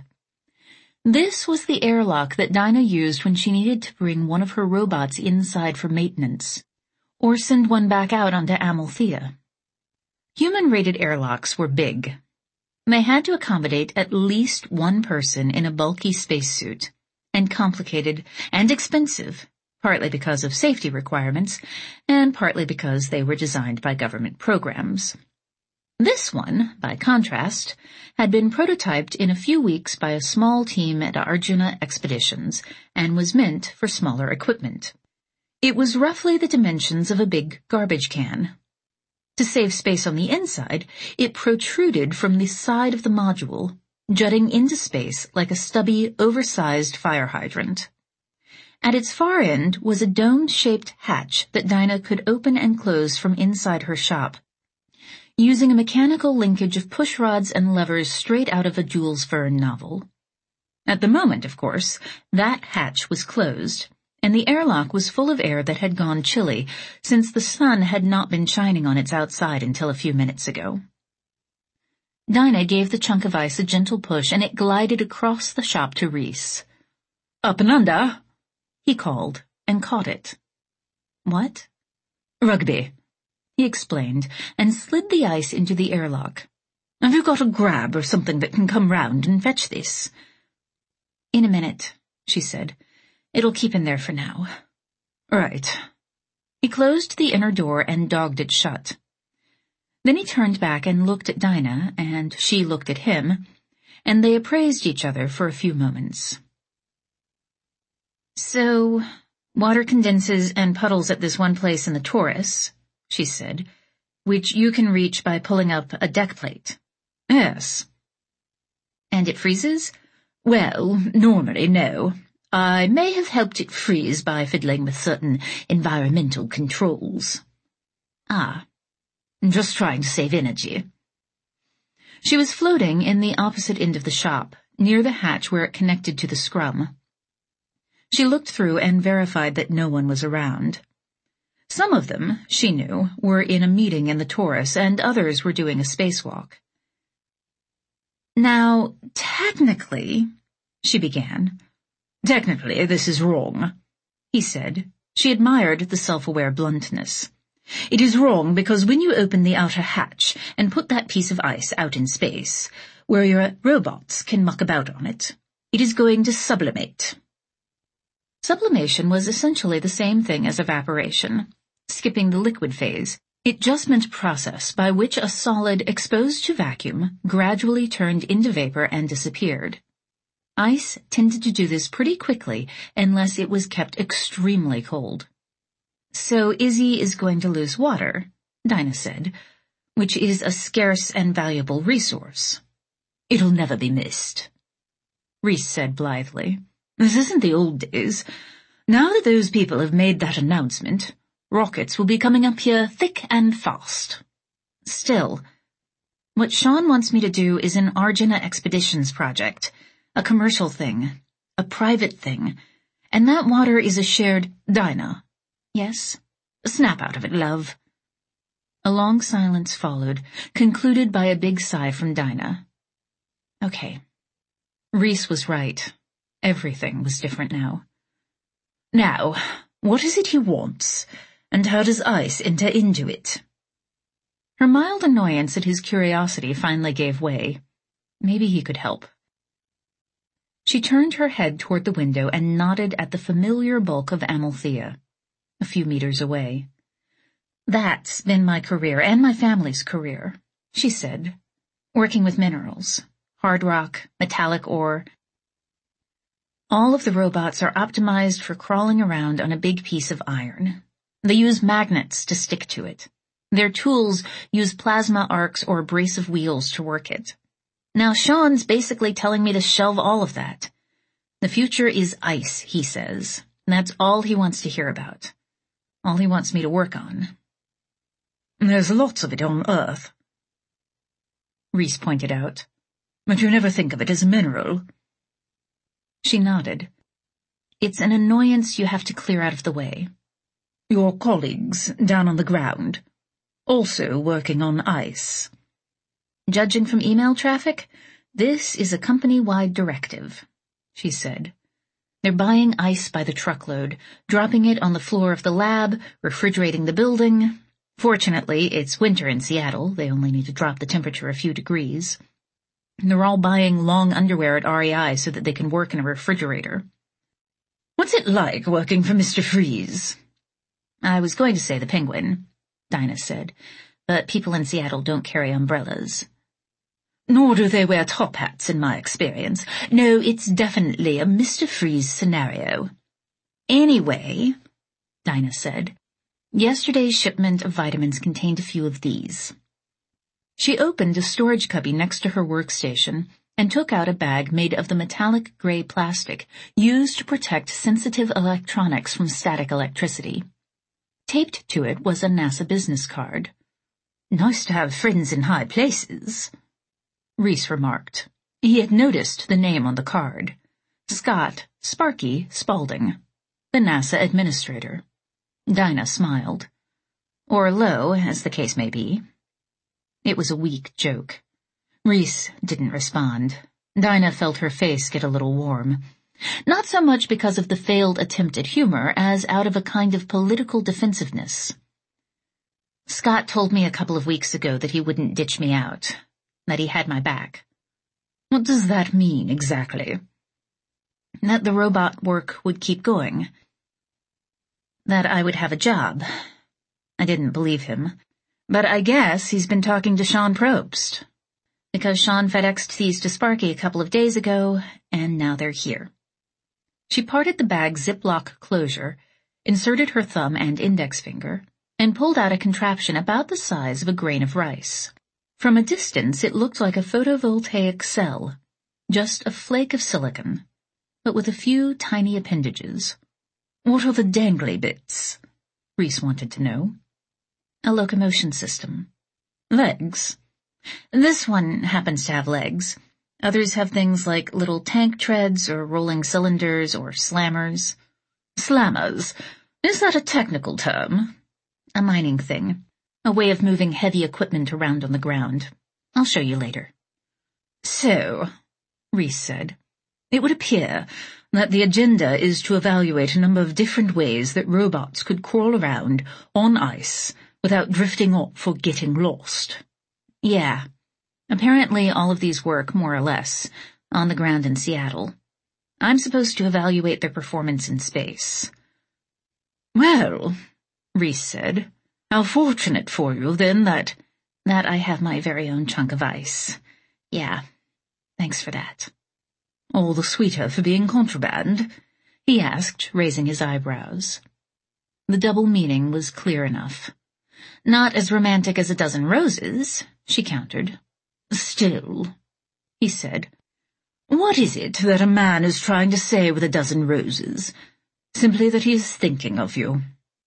This was the airlock that Dinah used when she needed to bring one of her robots inside for maintenance, or send one back out onto Amalthea. Human-rated airlocks were big. They had to accommodate at least one person in a bulky spacesuit, and complicated and expensive, partly because of safety requirements, and partly because they were designed by government programs. This one, by contrast, had been prototyped in a few weeks by a small team at Arjuna Expeditions, and was meant for smaller equipment. It was roughly the dimensions of a big garbage can. To save space on the inside, it protruded from the side of the module, jutting into space like a stubby, oversized fire hydrant. At its far end was a dome-shaped hatch that Dinah could open and close from inside her shop, using a mechanical linkage of push rods and levers straight out of a Jules Verne novel. At the moment, of course, that hatch was closed, and the airlock was full of air that had gone chilly, since the sun had not been shining on its outside until a few minutes ago. Dinah gave the chunk of ice a gentle push, and it glided across the shop to Rhys. "Up and under," he called, and caught it. "What?" "Rugby," he explained, and slid the ice into the airlock. "Have you got a grab or something that can come round and fetch this?" "In a minute," she said. "It'll keep in there for now." "Right." He closed the inner door and dogged it shut. Then he turned back and looked at Dinah, and she looked at him, and they appraised each other for a few moments. "So, water condenses and puddles at this one place in the Taurus," she said, which you can reach by pulling up a deck plate. Yes. And it freezes? Well, normally no. I may have helped it freeze by fiddling with certain environmental controls. Ah, just trying to save energy. She was floating in the opposite end of the shop, near the hatch where it connected to the scrum. She looked through and verified that no one was around. Some of them, she knew, were in a meeting in the Taurus, and others were doing a spacewalk. Now, technically, she began. Technically, this is wrong, he said. She admired the self-aware bluntness. It is wrong because when you open the outer hatch and put that piece of ice out in space, where your robots can muck about on it, it is going to sublimate. Sublimation was essentially the same thing as evaporation, skipping the liquid phase. It just meant a process by which a solid exposed to vacuum gradually turned into vapor and disappeared. Ice tended to do this pretty quickly unless it was kept extremely cold. So Izzy is going to lose water, Dinah said, which is a scarce and valuable resource. It'll never be missed. Reese said blithely. This isn't the old days. Now that those people have made that announcement, rockets will be coming up here thick and fast. Still, what Sean wants me to do is an Arjuna Expeditions project, a commercial thing, a private thing, and that water is a shared Dinah. Yes? Snap out of it, love. A long silence followed, concluded by a big sigh from Dinah. Okay. Reese was right. Everything was different now. Now, what is it he wants, and how does ice enter into it? Her mild annoyance at his curiosity finally gave way. Maybe he could help. She turned her head toward the window and nodded at the familiar bulk of Amalthea, a few meters away. That's been my career and my family's career, she said, working with minerals, hard rock, metallic ore. All of the robots are optimized for crawling around on a big piece of iron. They use magnets to stick to it. Their tools use plasma arcs or abrasive wheels to work it. Now Sean's basically telling me to shelve all of that. The future is ice, he says. That's all he wants to hear about. All he wants me to work on. There's lots of it on Earth, Reese pointed out. But you never think of it as a mineral. She nodded. It's an annoyance you have to clear out of the way. Your colleagues down on the ground, also working on ice. Judging from email traffic, this is a company-wide directive, she said. They're buying ice by the truckload, dropping it on the floor of the lab, refrigerating the building. Fortunately, it's winter in Seattle. They only need to drop the temperature a few degrees. They're all buying long underwear at R E I so that they can work in a refrigerator. What's it like working for Mister Freeze? I was going to say the Penguin, Dinah said, but people in Seattle don't carry umbrellas. Nor do they wear top hats, in my experience. No, it's definitely a Mister Freeze scenario. Anyway, Dinah said, yesterday's shipment of vitamins contained a few of these. She opened a storage cubby next to her workstation and took out a bag made of the metallic gray plastic used to protect sensitive electronics from static electricity. Taped to it was a NASA business card. Nice to have friends in high places, Reese remarked. He had noticed the name on the card. Scott Sparky Spaulding, the NASA administrator. Dinah smiled. Or low, as the case may be. It was a weak joke. Reese didn't respond. Dinah felt her face get a little warm. Not so much because of the failed attempt at humor as out of a kind of political defensiveness. Scott told me a couple of weeks ago that he wouldn't ditch me out, that he had my back. What does that mean, exactly? That the robot work would keep going. That I would have a job. I didn't believe him, but I guess he's been talking to Sean Probst. Because Sean FedExed these to Sparky a couple of days ago, and now they're here. She parted the bag's Ziploc closure, inserted her thumb and index finger, and pulled out a contraption about the size of a grain of rice. From a distance, it looked like a photovoltaic cell, just a flake of silicon, but with a few tiny appendages. "What are the dangly bits?" Reese wanted to know. "A locomotion system." "Legs?" "This one happens to have legs. Others have things like little tank treads or rolling cylinders or slammers." "Slammers? Is that a technical term?" "A mining thing. A way of moving heavy equipment around on the ground. I'll show you later." "So," Reese said, "it would appear that the agenda is to evaluate a number of different ways that robots could crawl around on ice without drifting off or getting lost." "Yeah. Apparently all of these work, more or less, on the ground in Seattle. I'm supposed to evaluate their performance in space." "Well," Reese said, "how fortunate for you, then, that—" "That I have my very own chunk of ice. Yeah, thanks for that." "All the sweeter for being contraband?" he asked, raising his eyebrows. The double meaning was clear enough. "Not as romantic as a dozen roses," she countered. "Still," he said, "what is it that a man is trying to say with a dozen roses? Simply that he is thinking of you."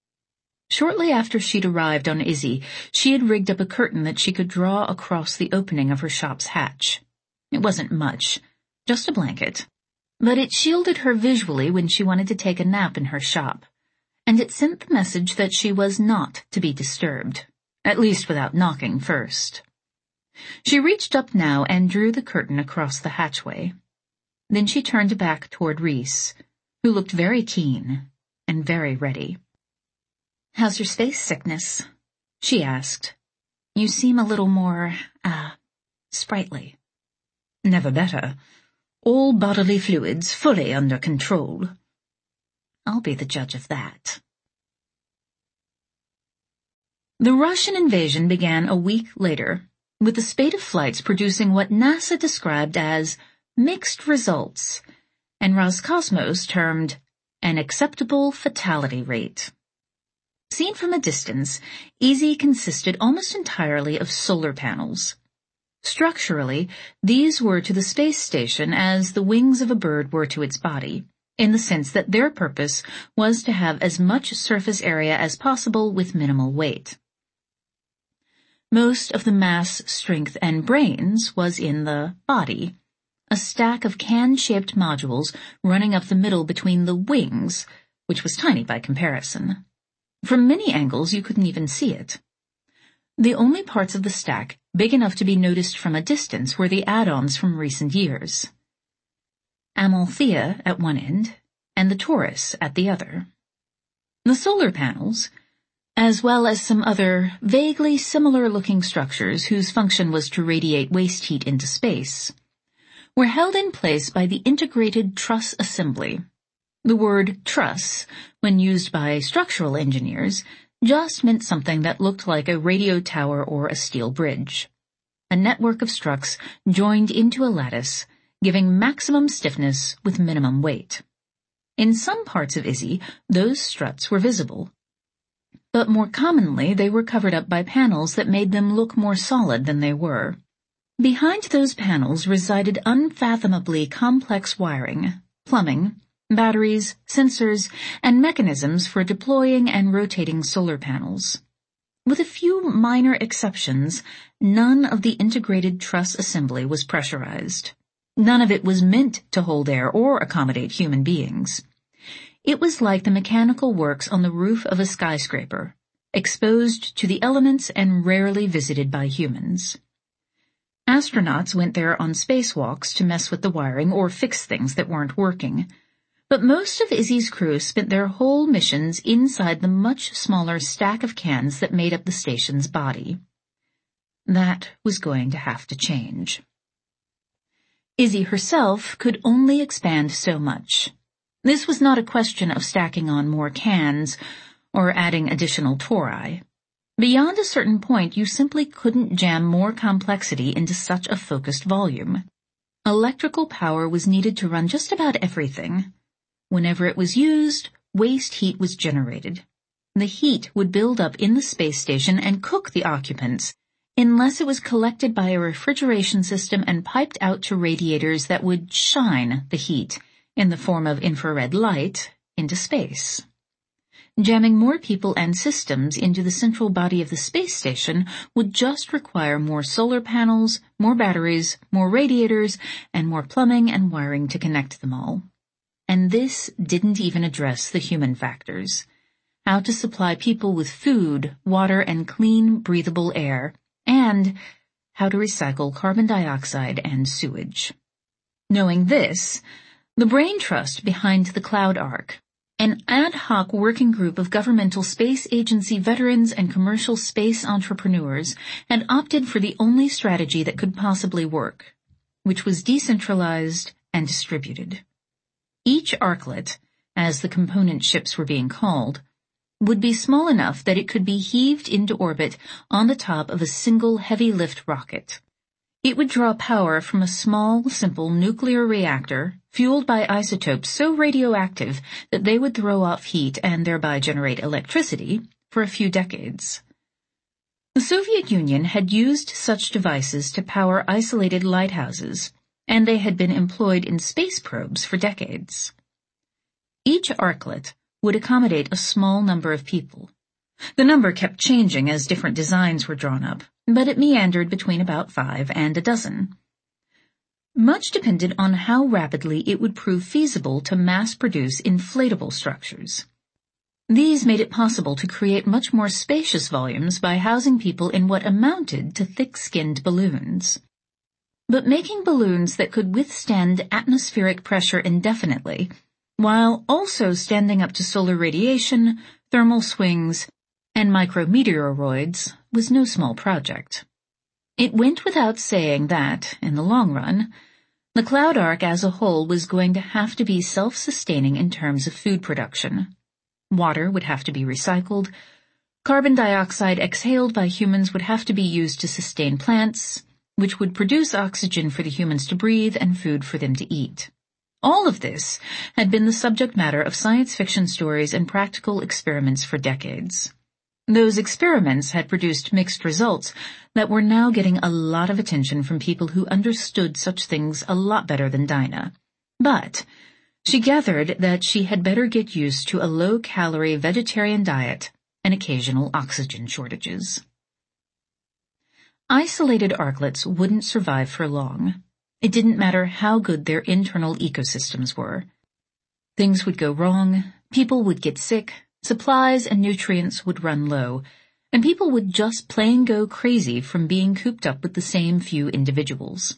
Shortly after she'd arrived on Izzy, she had rigged up a curtain that she could draw across the opening of her shop's hatch. It wasn't much, just a blanket, but it shielded her visually when she wanted to take a nap in her shop, and it sent the message that she was not to be disturbed, at least without knocking first. She reached up now and drew the curtain across the hatchway. Then she turned back toward Reese, who looked very keen and very ready. "How's your space sickness?" she asked. "You seem a little more, ah, uh, sprightly." "Never better. All bodily fluids fully under control." "I'll be the judge of that." The Russian invasion began a week later, with the spate of flights producing what NASA described as mixed results, and Roscosmos termed an acceptable fatality rate. Seen from a distance, Izzy consisted almost entirely of solar panels. Structurally, these were to the space station as the wings of a bird were to its body, in the sense that their purpose was to have as much surface area as possible with minimal weight. Most of the mass, strength, and brains was in the body, a stack of can-shaped modules running up the middle between the wings, which was tiny by comparison. From many angles you couldn't even see it. The only parts of the stack big enough to be noticed from a distance were the add-ons from recent years. Amalthea at one end, and the torus at the other. The solar panels, as well as some other vaguely similar-looking structures whose function was to radiate waste heat into space, were held in place by the Integrated Truss Assembly. The word truss, when used by structural engineers, just meant something that looked like a radio tower or a steel bridge. A network of struts joined into a lattice, giving maximum stiffness with minimum weight. In some parts of Izzy, those struts were visible, but more commonly they were covered up by panels that made them look more solid than they were. Behind those panels resided unfathomably complex wiring, plumbing, batteries, sensors, and mechanisms for deploying and rotating solar panels. With a few minor exceptions, none of the integrated truss assembly was pressurized. None of it was meant to hold air or accommodate human beings. It was like the mechanical works on the roof of a skyscraper, exposed to the elements and rarely visited by humans. Astronauts went there on spacewalks to mess with the wiring or fix things that weren't working, but most of Izzy's crew spent their whole missions inside the much smaller stack of cans that made up the station's body. That was going to have to change. Izzy herself could only expand so much. This was not a question of stacking on more cans or adding additional tori. Beyond a certain point, you simply couldn't jam more complexity into such a focused volume. Electrical power was needed to run just about everything. Whenever it was used, waste heat was generated. The heat would build up in the space station and cook the occupants, unless it was collected by a refrigeration system and piped out to radiators that would shine the heat, in the form of infrared light, into space. Jamming more people and systems into the central body of the space station would just require more solar panels, more batteries, more radiators, and more plumbing and wiring to connect them all. And this didn't even address the human factors. How to supply people with food, water, and clean, breathable air, and how to recycle carbon dioxide and sewage. Knowing this, the brain trust behind the Cloud Ark, an ad hoc working group of governmental space agency veterans and commercial space entrepreneurs, had opted for the only strategy that could possibly work, which was decentralized and distributed. Each Arklet, as the component ships were being called, would be small enough that it could be heaved into orbit on the top of a single heavy-lift rocket. It would draw power from a small, simple nuclear reactor fueled by isotopes so radioactive that they would throw off heat and thereby generate electricity for a few decades. The Soviet Union had used such devices to power isolated lighthouses, and they had been employed in space probes for decades. Each Arklet would accommodate a small number of people. The number kept changing as different designs were drawn up, but it meandered between about five and a dozen. Much depended on how rapidly it would prove feasible to mass-produce inflatable structures. These made it possible to create much more spacious volumes by housing people in what amounted to thick-skinned balloons. But making balloons that could withstand atmospheric pressure indefinitely, while also standing up to solar radiation, thermal swings, and micrometeoroids, was no small project. It went without saying that, in the long run, the Cloud Ark as a whole was going to have to be self-sustaining in terms of food production. Water would have to be recycled, carbon dioxide exhaled by humans would have to be used to sustain plants, which would produce oxygen for the humans to breathe and food for them to eat. All of this had been the subject matter of science fiction stories and practical experiments for decades. Those experiments had produced mixed results that were now getting a lot of attention from people who understood such things a lot better than Dinah. But she gathered that she had better get used to a low-calorie vegetarian diet and occasional oxygen shortages. Isolated Arklets wouldn't survive for long. It didn't matter how good their internal ecosystems were. Things would go wrong, people would get sick, supplies and nutrients would run low, and people would just plain go crazy from being cooped up with the same few individuals.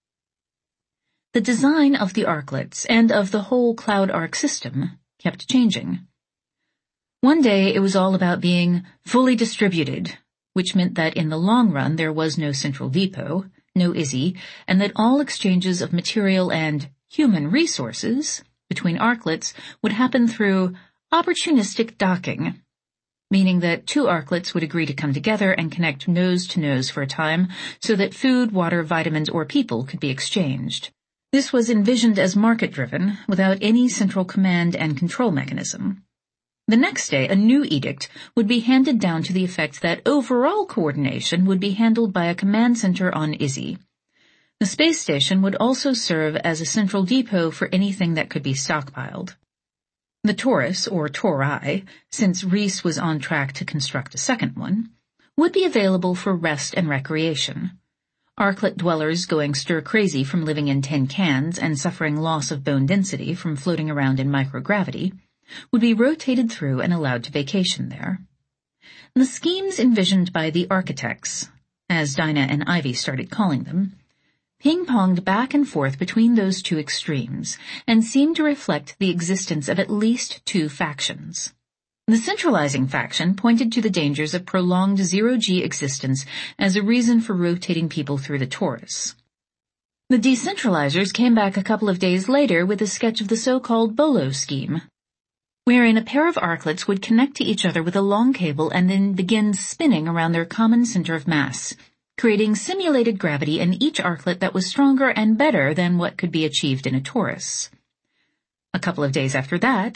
The design of the Arklets and of the whole Cloud Ark system kept changing. One day it was all about being fully distributed, which meant that in the long run there was no central depot, no I Z I, and that all exchanges of material and human resources between Arklets would happen through opportunistic docking, meaning that two Arklets would agree to come together and connect nose to nose for a time so that food, water, vitamins, or people could be exchanged. This was envisioned as market-driven, without any central command and control mechanism. The next day, a new edict would be handed down to the effect that overall coordination would be handled by a command center on I Z I. The space station would also serve as a central depot for anything that could be stockpiled. The Taurus, or Tauri, since Reese was on track to construct a second one, would be available for rest and recreation. Arklet dwellers going stir-crazy from living in tin cans and suffering loss of bone density from floating around in microgravity would be rotated through and allowed to vacation there. The schemes envisioned by the architects, as Dinah and Ivy started calling them, ping-ponged back and forth between those two extremes and seemed to reflect the existence of at least two factions. The centralizing faction pointed to the dangers of prolonged zero-G existence as a reason for rotating people through the Taurus. The decentralizers came back a couple of days later with a sketch of the so-called Bolo scheme, wherein a pair of Arklets would connect to each other with a long cable and then begin spinning around their common center of mass, creating simulated gravity in each Arklet that was stronger and better than what could be achieved in a Taurus. A couple of days after that,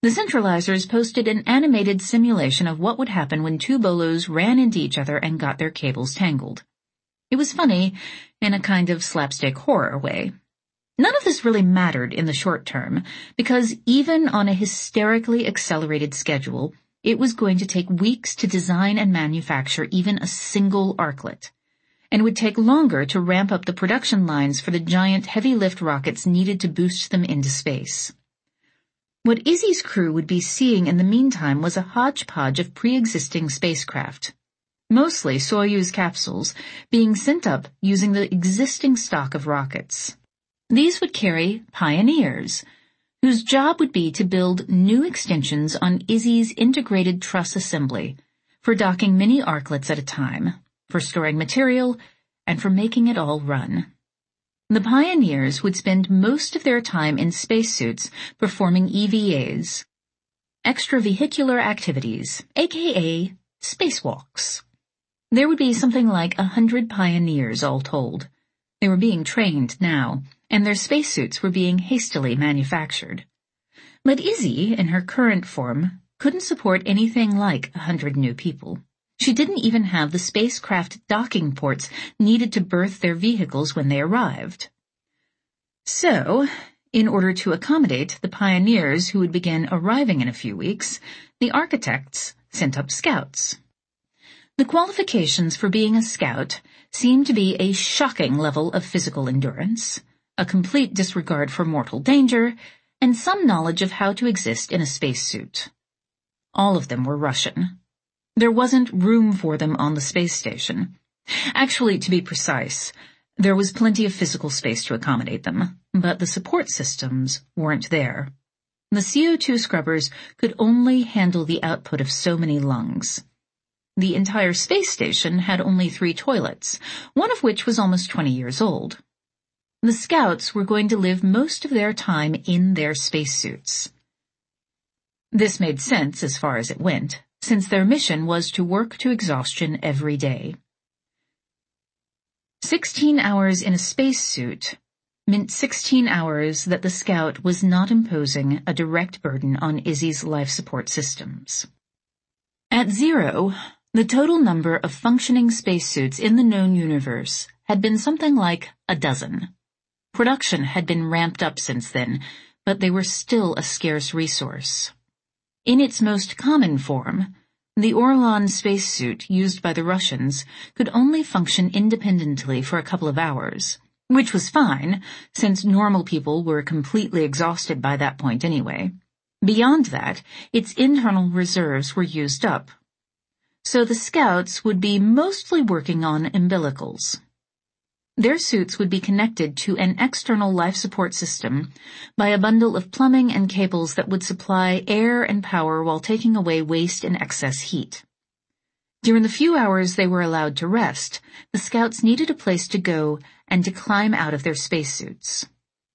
The centralizers posted an animated simulation of what would happen when two bolos ran into each other and got their cables tangled. It was funny in a kind of slapstick horror way. None of this really mattered in the short term, because even on a hysterically accelerated schedule, it was going to take weeks to design and manufacture even a single arclet, and would take longer to ramp up the production lines for the giant heavy-lift rockets needed to boost them into space. What Izzy's crew would be seeing in the meantime was a hodgepodge of pre-existing spacecraft, mostly Soyuz capsules, being sent up using the existing stock of rockets. These would carry Pioneers, whose job would be to build new extensions on Izzy's integrated truss assembly, for docking many arclets at a time, for storing material, and for making it all run. The Pioneers would spend most of their time in spacesuits performing E V As, extravehicular activities, aka spacewalks. There would be something like a hundred Pioneers all told. They were being trained now, and their spacesuits were being hastily manufactured. But Izzy, in her current form, couldn't support anything like a hundred new people. She didn't even have the spacecraft docking ports needed to berth their vehicles when they arrived. So, in order to accommodate the Pioneers who would begin arriving in a few weeks, the architects sent up scouts. The qualifications for being a scout seemed to be a shocking level of physical endurance, a complete disregard for mortal danger, and some knowledge of how to exist in a spacesuit. All of them were Russian. There wasn't room for them on the space station. Actually, to be precise, there was plenty of physical space to accommodate them, but the support systems weren't there. The C O two scrubbers could only handle the output of so many lungs. The entire space station had only three toilets, one of which was almost twenty years old. The scouts were going to live most of their time in their spacesuits. This made sense as far as it went, since their mission was to work to exhaustion every day. Sixteen hours in a spacesuit meant sixteen hours that the scout was not imposing a direct burden on Izzy's life support systems. At zero, the total number of functioning spacesuits in the known universe had been something like a dozen. Production had been ramped up since then, but they were still a scarce resource. In its most common form, the Orlan spacesuit used by the Russians could only function independently for a couple of hours, which was fine, since normal people were completely exhausted by that point anyway. Beyond that, its internal reserves were used up. So the scouts would be mostly working on umbilicals. Their suits would be connected to an external life support system by a bundle of plumbing and cables that would supply air and power while taking away waste and excess heat. During the few hours they were allowed to rest, the scouts needed a place to go and to climb out of their spacesuits.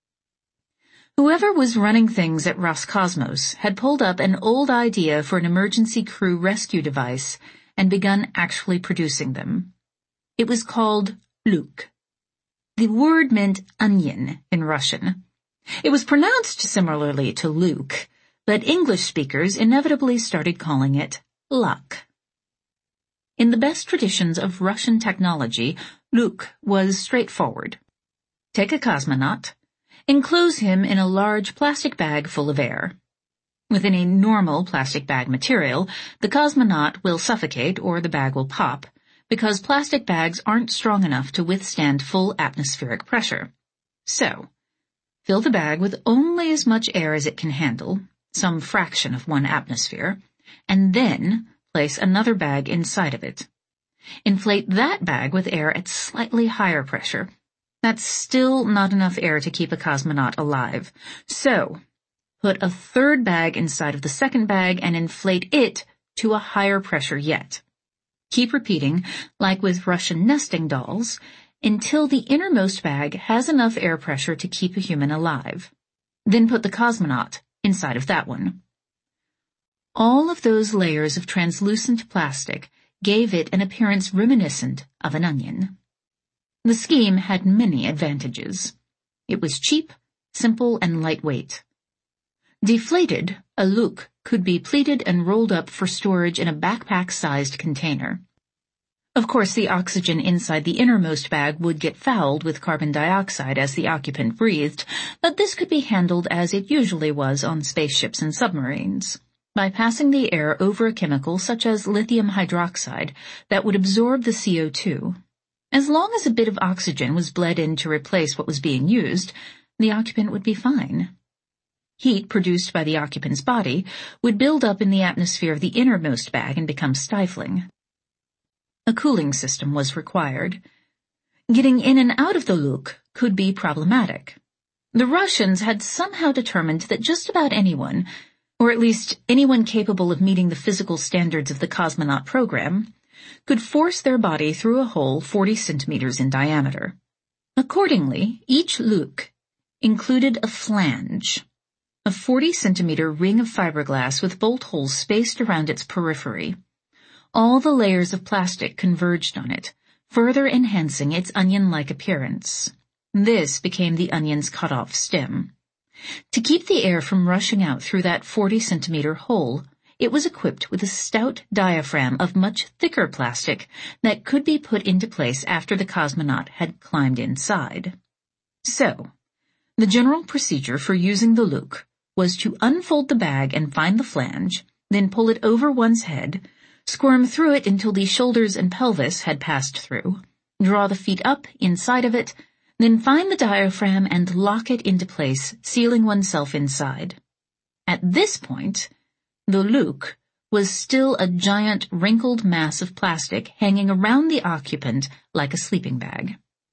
Whoever was running things at Roscosmos had pulled up an old idea for an emergency crew rescue device and begun actually producing them. It was called Luk. The word meant onion in Russian. It was pronounced similarly to Luke, but English speakers inevitably started calling it Luck. In the best traditions of Russian technology, Luk was straightforward. Take a cosmonaut, enclose him in a large plastic bag full of air. Within a normal plastic bag material, the cosmonaut will suffocate or the bag will pop, because plastic bags aren't strong enough to withstand full atmospheric pressure. So, fill the bag with only as much air as it can handle, some fraction of one atmosphere, and then place another bag inside of it. Inflate that bag with air at slightly higher pressure. That's still not enough air to keep a cosmonaut alive. So, put a third bag inside of the second bag and inflate it to a higher pressure yet. Keep repeating, like with Russian nesting dolls, until the innermost bag has enough air pressure to keep a human alive. Then put the cosmonaut inside of that one. All of those layers of translucent plastic gave it an appearance reminiscent of an onion. The scheme had many advantages. It was cheap, simple, and lightweight. Deflated, a Luke could be pleated and rolled up for storage in a backpack-sized container. Of course, the oxygen inside the innermost bag would get fouled with carbon dioxide as the occupant breathed, but this could be handled as it usually was on spaceships and submarines, by passing the air over a chemical such as lithium hydroxide that would absorb the C O two. As long as a bit of oxygen was bled in to replace what was being used, the occupant would be fine. Heat produced by the occupant's body would build up in the atmosphere of the innermost bag and become stifling. A cooling system was required. Getting in and out of the Luke could be problematic. The Russians had somehow determined that just about anyone, or at least anyone capable of meeting the physical standards of the cosmonaut program, could force their body through a hole forty centimeters in diameter. Accordingly, each Luke included a flange, a forty centimeter ring of fiberglass with bolt holes spaced around its periphery. All the layers of plastic converged on it, further enhancing its onion-like appearance. This became the onion's cut-off stem. To keep the air from rushing out through that forty centimeter hole, it was equipped with a stout diaphragm of much thicker plastic that could be put into place after the cosmonaut had climbed inside. So, the general procedure for using the Luke was to unfold the bag and find the flange, then pull it over one's head, squirm through it until the shoulders and pelvis had passed through, draw the feet up inside of it, then find the diaphragm and lock it into place, sealing oneself inside. At this point, the Luke was still a giant wrinkled mass of plastic hanging around the occupant like a sleeping bag.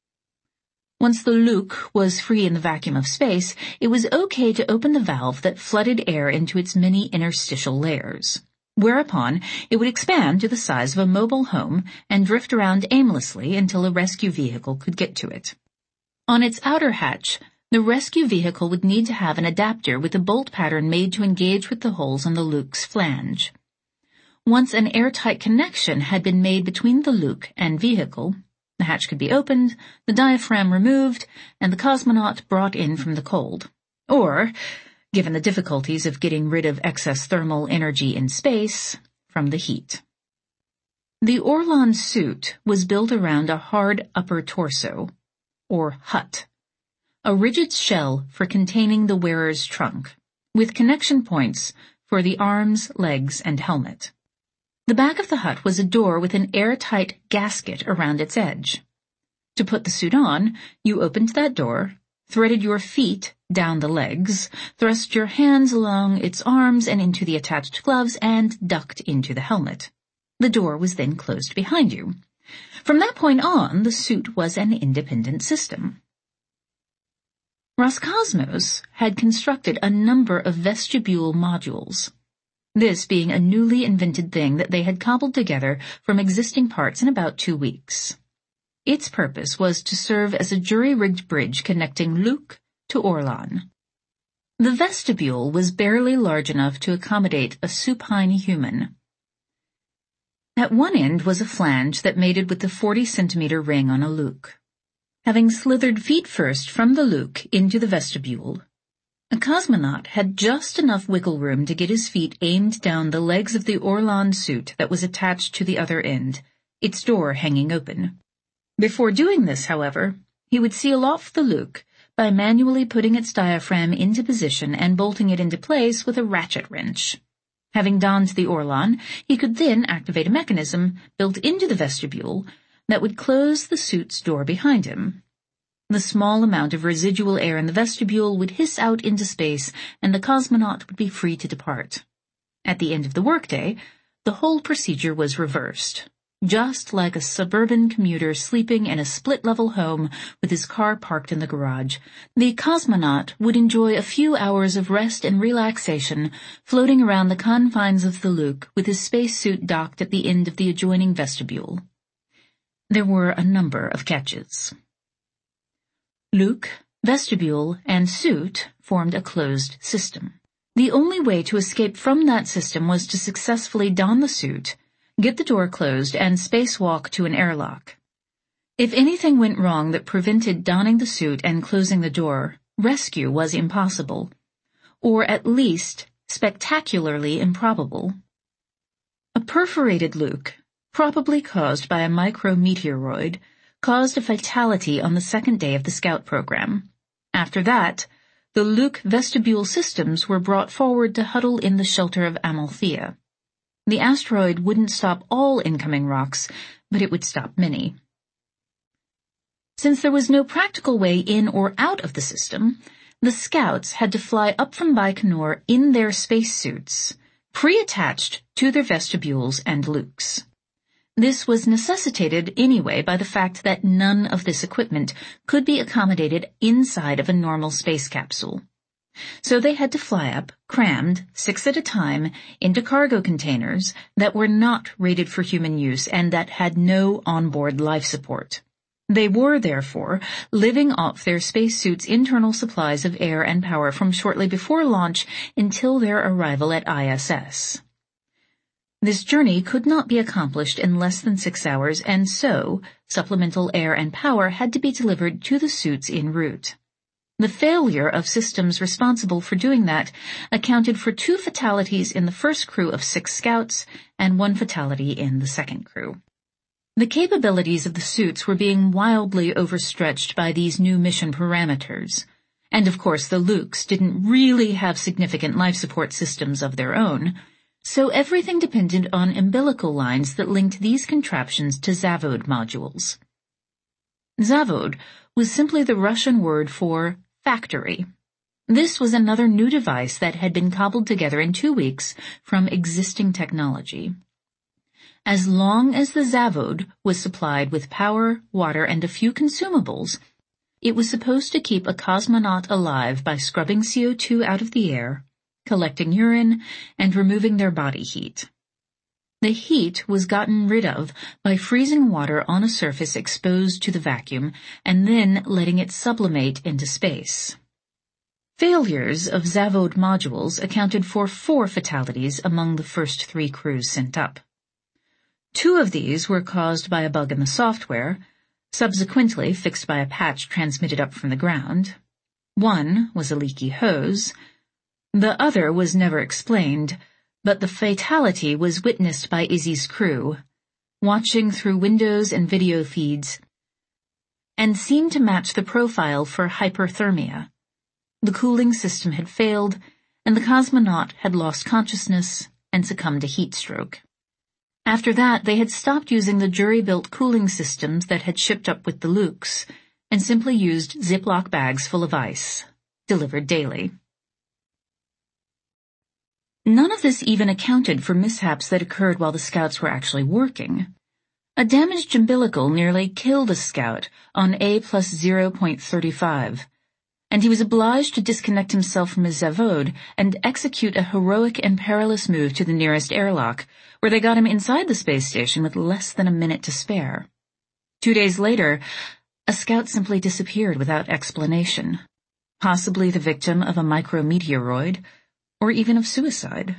Once the Luke was free in the vacuum of space, it was okay to open the valve that flooded air into its many interstitial layers, whereupon it would expand to the size of a mobile home and drift around aimlessly until a rescue vehicle could get to it. On its outer hatch, the rescue vehicle would need to have an adapter with a bolt pattern made to engage with the holes on the Luke's flange. Once an airtight connection had been made between the Luke and vehicle, the hatch could be opened, the diaphragm removed, and the cosmonaut brought in from the cold. Or, given the difficulties of getting rid of excess thermal energy in space, from the heat. The Orlan suit was built around a hard upper torso, or hut, a rigid shell for containing the wearer's trunk, with connection points for the arms, legs, and helmet. The back of the hut was a door with an airtight gasket around its edge. To put the suit on, you opened that door, threaded your feet down the legs, thrust your hands along its arms and into the attached gloves, and ducked into the helmet. The door was then closed behind you. From that point on, the suit was an independent system. Roscosmos had constructed a number of vestibule modules, this being a newly invented thing that they had cobbled together from existing parts in about two weeks. Its purpose was to serve as a jury-rigged bridge connecting Luke to Orlan. The vestibule was barely large enough to accommodate a supine human. At one end was a flange that mated with the forty centimeter ring on a Luke. Having slithered feet first from the Luke into the vestibule, a cosmonaut had just enough wiggle room to get his feet aimed down the legs of the Orlan suit that was attached to the other end, its door hanging open. Before doing this, however, he would seal off the Luke by manually putting its diaphragm into position and bolting it into place with a ratchet wrench. Having donned the Orlan, he could then activate a mechanism built into the vestibule that would close the suit's door behind him. The small amount of residual air in the vestibule would hiss out into space, and the cosmonaut would be free to depart. At the end of the workday, the whole procedure was reversed, just like a suburban commuter sleeping in a split-level home with his car parked in the garage. The cosmonaut would enjoy a few hours of rest and relaxation, floating around the confines of the Luke with his spacesuit docked at the end of the adjoining vestibule. There were a number of catches. Luke, vestibule, and suit formed a closed system. The only way to escape from that system was to successfully don the suit, get the door closed, and spacewalk to an airlock. If anything went wrong that prevented donning the suit and closing the door, rescue was impossible. or at least spectacularly improbable. A perforated Luke, probably caused by a micrometeoroid, caused a fatality on the second day of the Scout program. After that, the Luke vestibule systems were brought forward to huddle in the shelter of Amalthea. The asteroid wouldn't stop all incoming rocks, but it would stop many. Since there was no practical way in or out of the system, the Scouts had to fly up from Baikonur in their spacesuits, pre-attached to their vestibules and Lukes. This was necessitated anyway by the fact that none of this equipment could be accommodated inside of a normal space capsule. So they had to fly up, crammed, six at a time, into cargo containers that were not rated for human use and that had no onboard life support. They were, therefore, living off their spacesuits' internal supplies of air and power from shortly before launch until their arrival at I S S. This journey could not be accomplished in less than six hours, and so supplemental air and power had to be delivered to the suits en route. The failure of systems responsible for doing that accounted for two fatalities in the first crew of six Scouts and one fatality in the second crew. The capabilities of the suits were being wildly overstretched by these new mission parameters. And of course the Lukes didn't really have significant life support systems of their own, so everything depended on umbilical lines that linked these contraptions to Zavod modules. Zavod was simply the Russian word for factory. This was another new device that had been cobbled together in two weeks from existing technology. As long as the Zavod was supplied with power, water, and a few consumables, it was supposed to keep a cosmonaut alive by scrubbing C O two out of the air, collecting urine, and removing their body heat. The heat was gotten rid of by freezing water on a surface exposed to the vacuum and then letting it sublimate into space. Failures of Zavod modules accounted for four fatalities among the first three crews sent up. Two of these were caused by a bug in the software, subsequently fixed by a patch transmitted up from the ground. One was a leaky hose. The other was never explained, but the fatality was witnessed by Izzy's crew, watching through windows and video feeds, and seemed to match the profile for hyperthermia. The cooling system had failed, and the cosmonaut had lost consciousness and succumbed to heat stroke. After that, they had stopped using the jury-built cooling systems that had shipped up with the Lukes, and simply used Ziploc bags full of ice, delivered daily. None of this even accounted for mishaps that occurred while the Scouts were actually working. A damaged umbilical nearly killed a Scout on A plus zero point three five, and he was obliged to disconnect himself from his Zavod and execute a heroic and perilous move to the nearest airlock, where they got him inside the space station with less than a minute to spare. Two days later, a Scout simply disappeared without explanation, possibly the victim of a micrometeoroid, or even of suicide.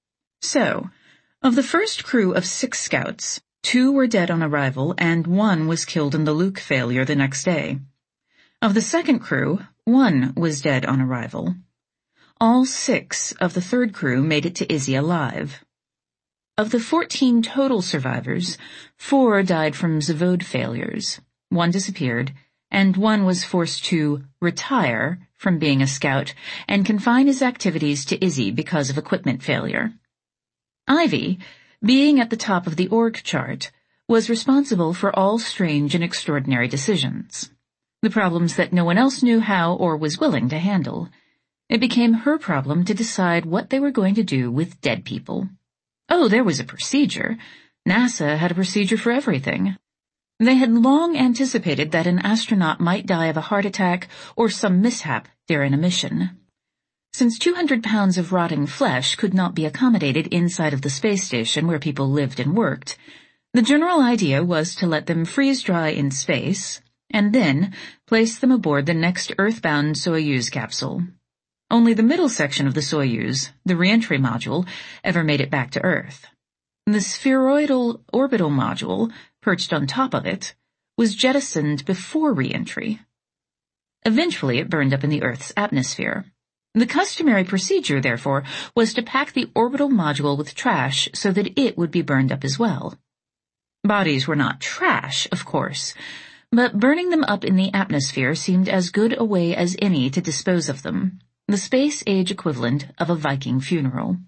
So, of the first crew of six Scouts, two were dead on arrival and one was killed in the Luke failure the next day. Of the second crew, one was dead on arrival. All six of the third crew made it to Izzy alive. Of the fourteen total survivors, four died from Zavod failures, one disappeared, and one was forced to retire from being a Scout and confine his activities to Izzy because of equipment failure. Ivy, being at the top of the org chart, was responsible for all strange and extraordinary decisions, the problems that no one else knew how or was willing to handle. It became her problem to decide what they were going to do with dead people. Oh, there was a procedure. NASA had a procedure for everything. They had long anticipated that an astronaut might die of a heart attack or some mishap during a mission. Since two hundred pounds of rotting flesh could not be accommodated inside of the space station where people lived and worked, the general idea was to let them freeze dry in space and then place them aboard the next Earthbound Soyuz capsule. Only the middle section of the Soyuz, the reentry module, ever made it back to Earth. The spheroidal orbital module, perched on top of it, was jettisoned before reentry. Eventually it burned up in the Earth's atmosphere. The customary procedure, therefore, was to pack the orbital module with trash so that it would be burned up as well. Bodies were not trash, of course, but burning them up in the atmosphere seemed as good a way as any to dispose of them, the space-age equivalent of a Viking funeral.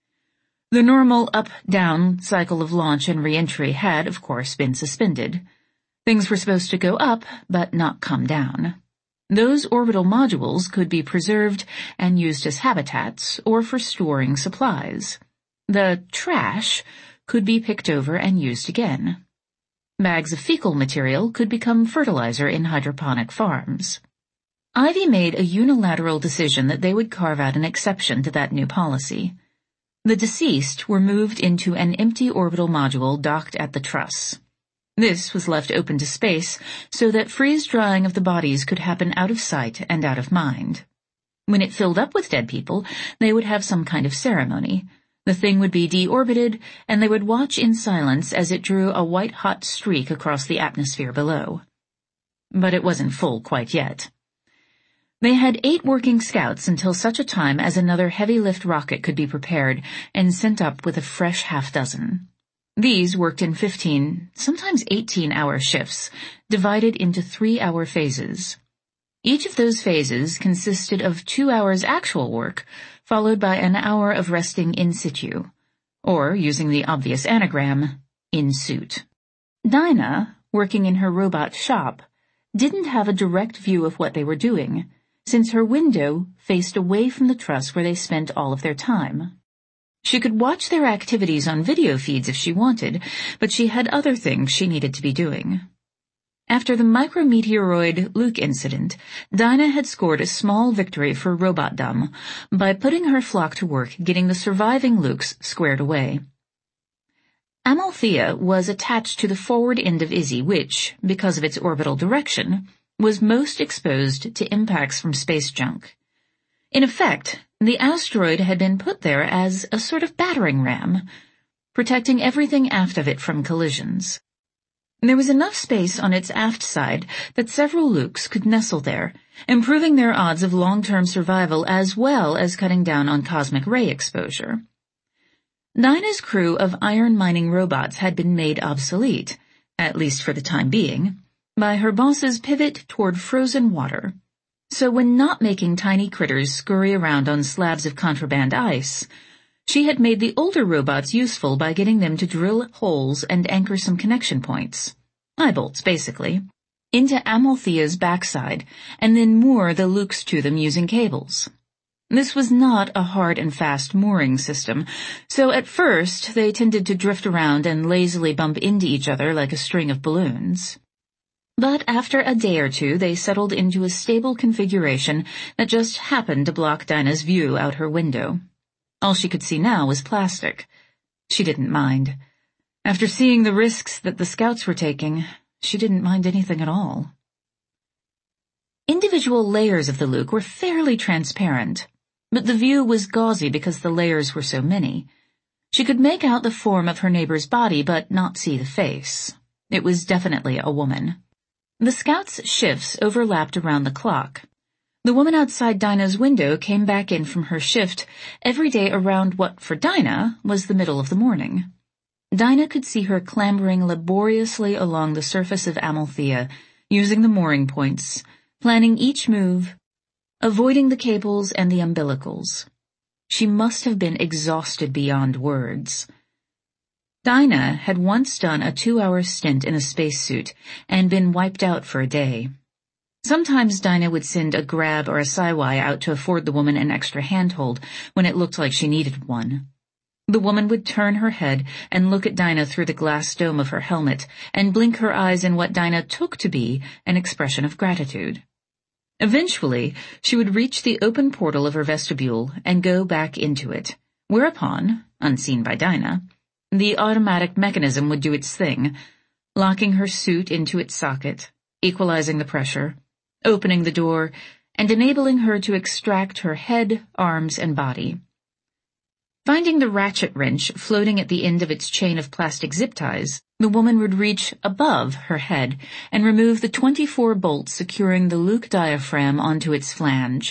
The normal up-down cycle of launch and re-entry had, of course, been suspended. Things were supposed to go up, but not come down. Those orbital modules could be preserved and used as habitats or for storing supplies. The trash could be picked over and used again. Bags of fecal material could become fertilizer in hydroponic farms. Ivy made a unilateral decision that they would carve out an exception to that new policy. The deceased were moved into an empty orbital module docked at the truss. This was left open to space so that freeze-drying of the bodies could happen out of sight and out of mind. When it filled up with dead people, they would have some kind of ceremony. The thing would be deorbited, and they would watch in silence as it drew a white-hot streak across the atmosphere below. But it wasn't full quite yet. They had eight working scouts until such a time as another heavy-lift rocket could be prepared and sent up with a fresh half-dozen. These worked in fifteen, sometimes eighteen-hour shifts, divided into three-hour phases. Each of those phases consisted of two hours actual work, followed by an hour of resting in situ, or, using the obvious anagram, in suit. Dinah, working in her robot shop, didn't have a direct view of what they were doing, since her window faced away from the truss where they spent all of their time. She could watch their activities on video feeds if she wanted, but she had other things she needed to be doing. After the micrometeoroid Luke incident, Dinah had scored a small victory for Robotdom by putting her flock to work getting the surviving Lukes squared away. Amalthea was attached to the forward end of Izzy, which, because of its orbital direction, was most exposed to impacts from space junk. In effect, the asteroid had been put there as a sort of battering ram, protecting everything aft of it from collisions. There was enough space on its aft side that several Lukes could nestle there, improving their odds of long-term survival as well as cutting down on cosmic ray exposure. Dinah's crew of iron-mining robots had been made obsolete, at least for the time being, by her boss's pivot toward frozen water. So when not making tiny critters scurry around on slabs of contraband ice, she had made the older robots useful by getting them to drill holes and anchor some connection points, eye bolts basically, into Amalthea's backside, and then moor the Lukes to them using cables. This was not a hard and fast mooring system, so at first they tended to drift around and lazily bump into each other like a string of balloons. But after a day or two they settled into a stable configuration that just happened to block Dinah's view out her window. All she could see now was plastic. She didn't mind. After seeing the risks that the scouts were taking, she didn't mind anything at all. Individual layers of the Luke were fairly transparent, but the view was gauzy because the layers were so many. She could make out the form of her neighbor's body but not see the face. It was definitely a woman. The scouts' shifts overlapped around the clock. The woman outside Dinah's window came back in from her shift every day around what, for Dinah, was the middle of the morning. Dinah could see her clambering laboriously along the surface of Amalthea, using the mooring points, planning each move, avoiding the cables and the umbilicals. She must have been exhausted beyond words. Dinah had once done a two-hour stint in a spacesuit and been wiped out for a day. Sometimes Dinah would send a grab or a Siwai out to afford the woman an extra handhold when it looked like she needed one. The woman would turn her head and look at Dinah through the glass dome of her helmet and blink her eyes in what Dinah took to be an expression of gratitude. Eventually, she would reach the open portal of her vestibule and go back into it, whereupon, unseen by Dinah, the automatic mechanism would do its thing, locking her suit into its socket, equalizing the pressure, opening the door, and enabling her to extract her head, arms, and body. Finding the ratchet wrench floating at the end of its chain of plastic zip ties, the woman would reach above her head and remove the twenty-four bolts securing the Luke diaphragm onto its flange,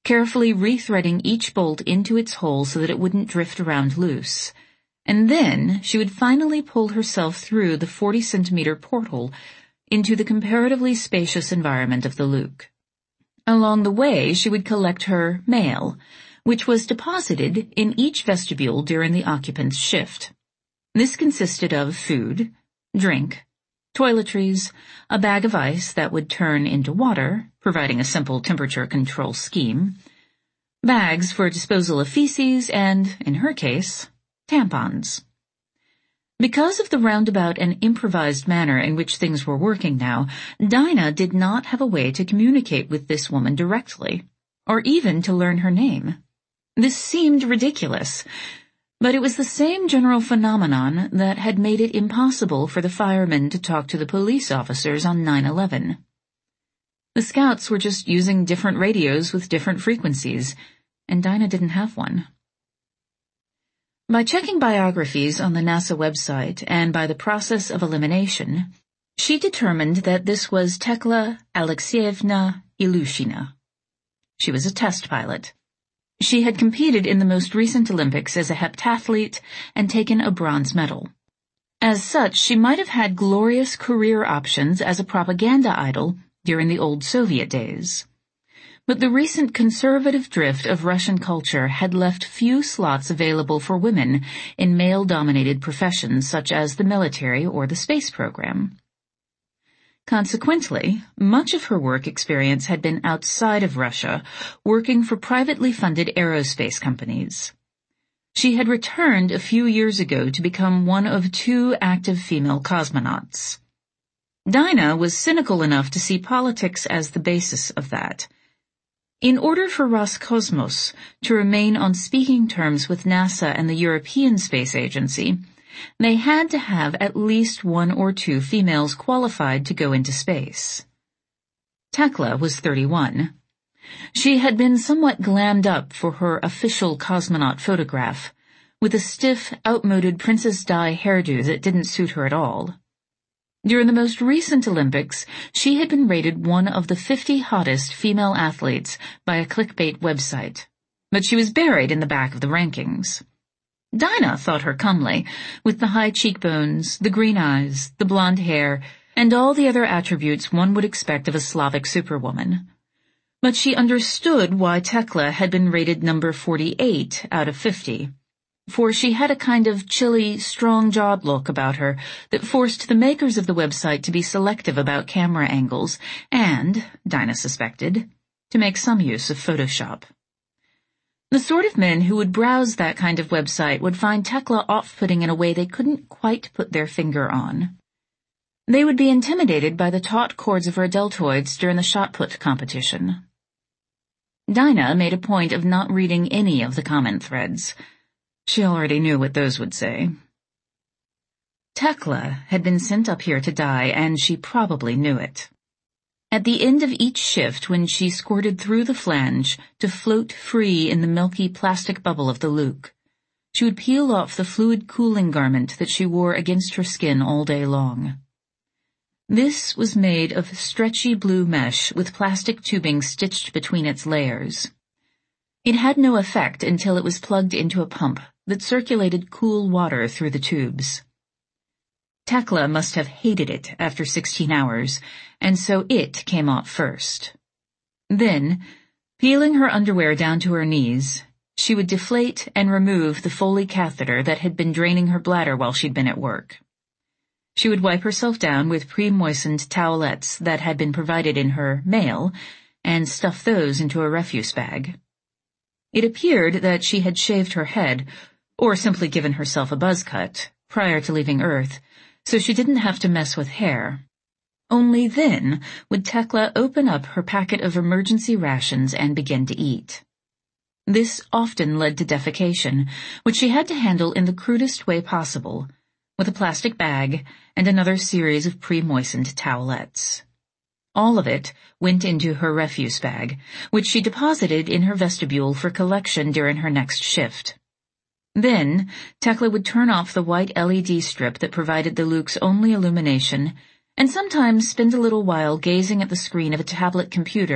carefully rethreading each bolt into its hole so that it wouldn't drift around loose. And then she would finally pull herself through the forty-centimeter porthole into the comparatively spacious environment of the Luke. Along the way, she would collect her mail, which was deposited in each vestibule during the occupant's shift. This consisted of food, drink, toiletries, a bag of ice that would turn into water, providing a simple temperature control scheme, bags for disposal of feces, and, in her case, tampons. Because of the roundabout and improvised manner in which things were working now, Dinah did not have a way to communicate with this woman directly, or even to learn her name. This seemed ridiculous, but it was the same general phenomenon that had made it impossible for the firemen to talk to the police officers on nine eleven. The scouts were just using different radios with different frequencies, and Dinah didn't have one. By checking biographies on the NASA website and by the process of elimination, she determined that this was Tekla Alexeyevna Ilyushina. She was a test pilot. She had competed in the most recent Olympics as a heptathlete and taken a bronze medal. As such, she might have had glorious career options as a propaganda idol during the old Soviet days. But the recent conservative drift of Russian culture had left few slots available for women in male-dominated professions such as the military or the space program. Consequently, much of her work experience had been outside of Russia, working for privately funded aerospace companies. She had returned a few years ago to become one of two active female cosmonauts. Dinah was cynical enough to see politics as the basis of that. In order for Roscosmos to remain on speaking terms with NASA and the European Space Agency, they had to have at least one or two females qualified to go into space. Tekla was thirty-one. She had been somewhat glammed up for her official cosmonaut photograph, with a stiff, outmoded Princess Di hairdo that didn't suit her at all. During the most recent Olympics, she had been rated one of the fifty hottest female athletes by a clickbait website, but she was buried in the back of the rankings. Dinah thought her comely, with the high cheekbones, the green eyes, the blonde hair, and all the other attributes one would expect of a Slavic superwoman. But she understood why Tekla had been rated number forty-eight out of fifty. For she had a kind of chilly, strong-jawed look about her that forced the makers of the website to be selective about camera angles and, Dinah suspected, to make some use of Photoshop. The sort of men who would browse that kind of website would find Tekla off-putting in a way they couldn't quite put their finger on. They would be intimidated by the taut chords of her deltoids during the shot put competition. Dinah made a point of not reading any of the comment threads. She already knew what those would say. Tekla had been sent up here to die, and she probably knew it. At the end of each shift, when she squirted through the flange to float free in the milky plastic bubble of the Luke, she would peel off the fluid cooling garment that she wore against her skin all day long. This was made of stretchy blue mesh with plastic tubing stitched between its layers. It had no effect until it was plugged into a pump that circulated cool water through the tubes. Tekla must have hated it after sixteen hours, and so it came off first. Then, peeling her underwear down to her knees, she would deflate and remove the Foley catheter that had been draining her bladder while she'd been at work. She would wipe herself down with pre-moistened towelettes that had been provided in her mail and stuff those into a refuse bag. It appeared that she had shaved her head, or simply given herself a buzz cut, prior to leaving Earth, so she didn't have to mess with hair. Only then would Tekla open up her packet of emergency rations and begin to eat. This often led to defecation, which she had to handle in the crudest way possible, with a plastic bag and another series of pre-moistened towelettes. All of it went into her refuse bag, which she deposited in her vestibule for collection during her next shift. Then, Tekla would turn off the white L E D strip that provided the Luke's only illumination, and sometimes spend a little while gazing at the screen of a tablet computer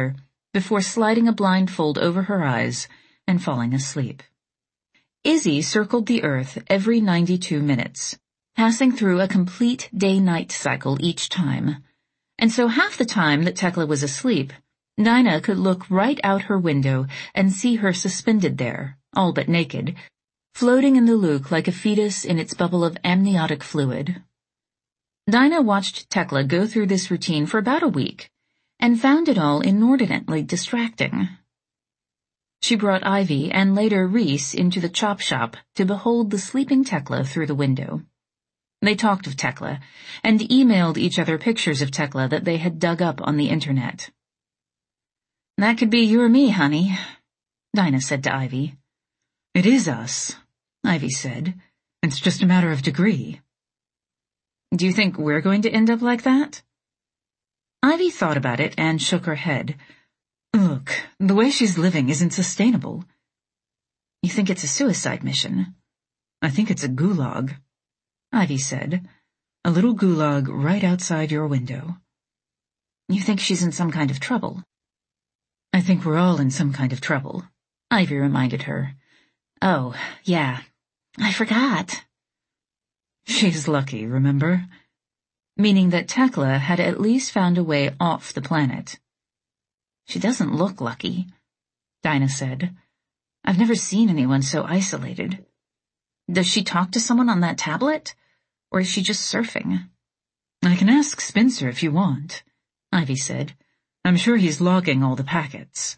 before sliding a blindfold over her eyes and falling asleep. Izzy circled the Earth every ninety-two minutes, passing through a complete day-night cycle each time, and so half the time that Tekla was asleep, Dinah could look right out her window and see her suspended there, all but naked, floating in the Luke like a fetus in its bubble of amniotic fluid. Dinah watched Tekla go through this routine for about a week, and found it all inordinately distracting. She brought Ivy and later Reese into the chop shop to behold the sleeping Tekla through the window. They talked of Tekla, and emailed each other pictures of Tekla that they had dug up on the internet. "That could be you or me, honey," Dinah said to Ivy. "It is us," Ivy said. "It's just a matter of degree." "Do you think we're going to end up like that?" Ivy thought about it and shook her head. "Look, the way she's living isn't sustainable." "You think it's a suicide mission?" "I think it's a gulag," Ivy said. "A little gulag right outside your window." "You think she's in some kind of trouble?" "I think we're all in some kind of trouble," Ivy reminded her. "Oh, yeah. I forgot." "She's lucky, remember?" Meaning that Tekla had at least found a way off the planet. "She doesn't look lucky," Dinah said. "I've never seen anyone so isolated. Does she talk to someone on that tablet? Or is she just surfing?" "I can ask Spencer if you want," Ivy said. "I'm sure he's logging all the packets."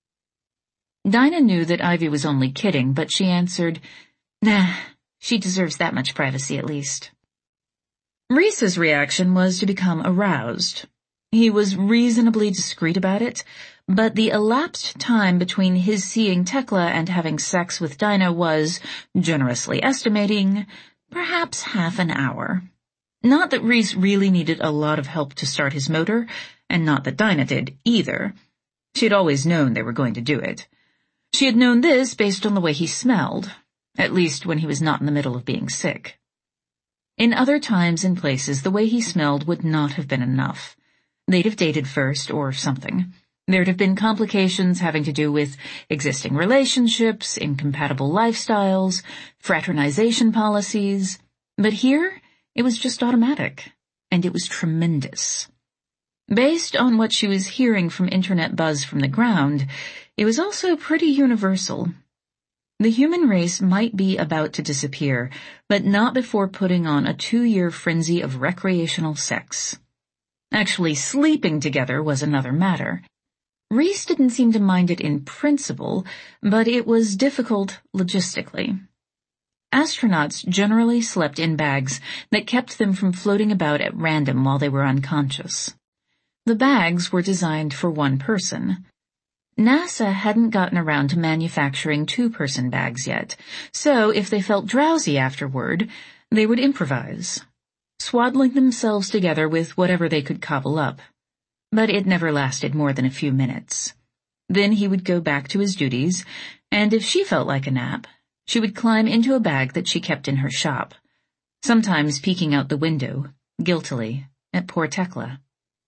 Dinah knew that Ivy was only kidding, but she answered, "Nah, she deserves that much privacy at least." Reese's reaction was to become aroused. He was reasonably discreet about it, but the elapsed time between his seeing Tekla and having sex with Dinah was, generously estimating, perhaps half an hour. Not that Reese really needed a lot of help to start his motor, and not that Dinah did, either. She had always known they were going to do it. She had known this based on the way he smelled, at least when he was not in the middle of being sick. In other times and places, the way he smelled would not have been enough. They'd have dated first, or something. There'd have been complications having to do with existing relationships, incompatible lifestyles, fraternization policies. But here, it was just automatic, and it was tremendous. Based on what she was hearing from internet buzz from the ground, it was also pretty universal. The human race might be about to disappear, but not before putting on a two-year frenzy of recreational sex. Actually, sleeping together was another matter. Reese didn't seem to mind it in principle, but it was difficult logistically. Astronauts generally slept in bags that kept them from floating about at random while they were unconscious. The bags were designed for one person. NASA hadn't gotten around to manufacturing two-person bags yet, so if they felt drowsy afterward, they would improvise, swaddling themselves together with whatever they could cobble up. But it never lasted more than a few minutes. Then he would go back to his duties, and if she felt like a nap, she would climb into a bag that she kept in her shop, sometimes peeking out the window, guiltily, at poor Tekla.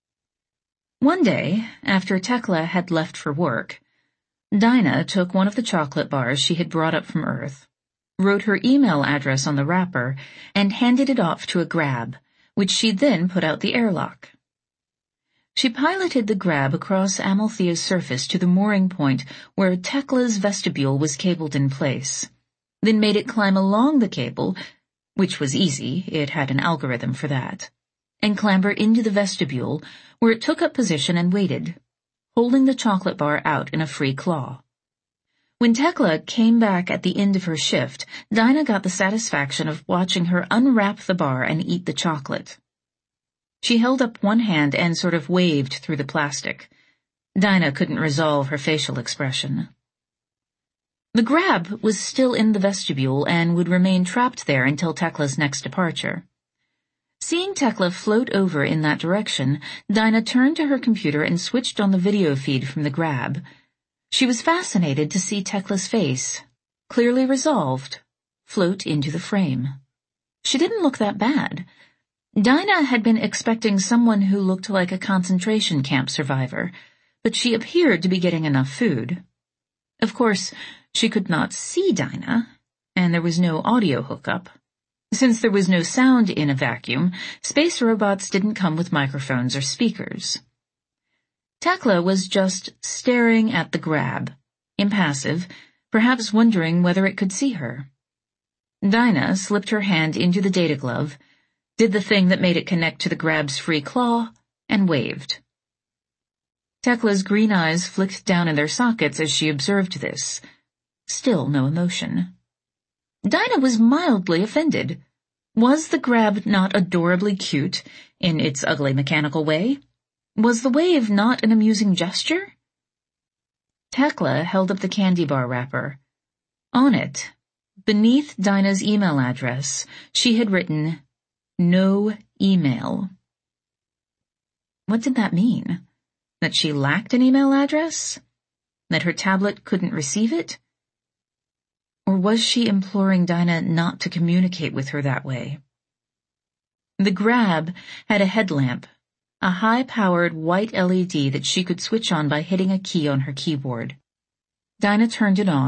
One day, after Tekla had left for work, Dinah took one of the chocolate bars she had brought up from Earth, wrote her email address on the wrapper, and handed it off to a grab, which she then put out the airlock. She piloted the grab across Amalthea's surface to the mooring point where Tekla's vestibule was cabled in place, then made it climb along the cable, which was easy, it had an algorithm for that, and clamber into the vestibule, where it took up position and waited, holding the chocolate bar out in a free claw. When Tekla came back at the end of her shift, Dinah got the satisfaction of watching her unwrap the bar and eat the chocolate. She held up one hand and sort of waved through the plastic. Dinah couldn't resolve her facial expression. The grab was still in the vestibule and would remain trapped there until Tekla's next departure. Seeing Tekla float over in that direction, Dinah turned to her computer and switched on the video feed from the grab. She was fascinated to see Tekla's face, clearly resolved, float into the frame. She didn't look that bad. Dinah had been expecting someone who looked like a concentration camp survivor, but she appeared to be getting enough food. Of course, she could not see Dinah, and there was no audio hookup. Since there was no sound in a vacuum, space robots didn't come with microphones or speakers. Tekla was just staring at the grab, impassive, perhaps wondering whether it could see her. Dinah slipped her hand into the data glove, did the thing that made it connect to the grab's free claw, and waved. Tekla's green eyes flicked down in their sockets as she observed this. Still no emotion. Dinah was mildly offended. Was the grab not adorably cute, in its ugly mechanical way? Was the wave not an amusing gesture? Tekla held up the candy bar wrapper. On it, beneath Dinah's email address, she had written, "No email." What did that mean? That she lacked an email address? That her tablet couldn't receive it? Or was she imploring Dinah not to communicate with her that way? The grab had a headlamp, a high-powered white L E D that she could switch on by hitting a key on her keyboard. Dinah turned it on.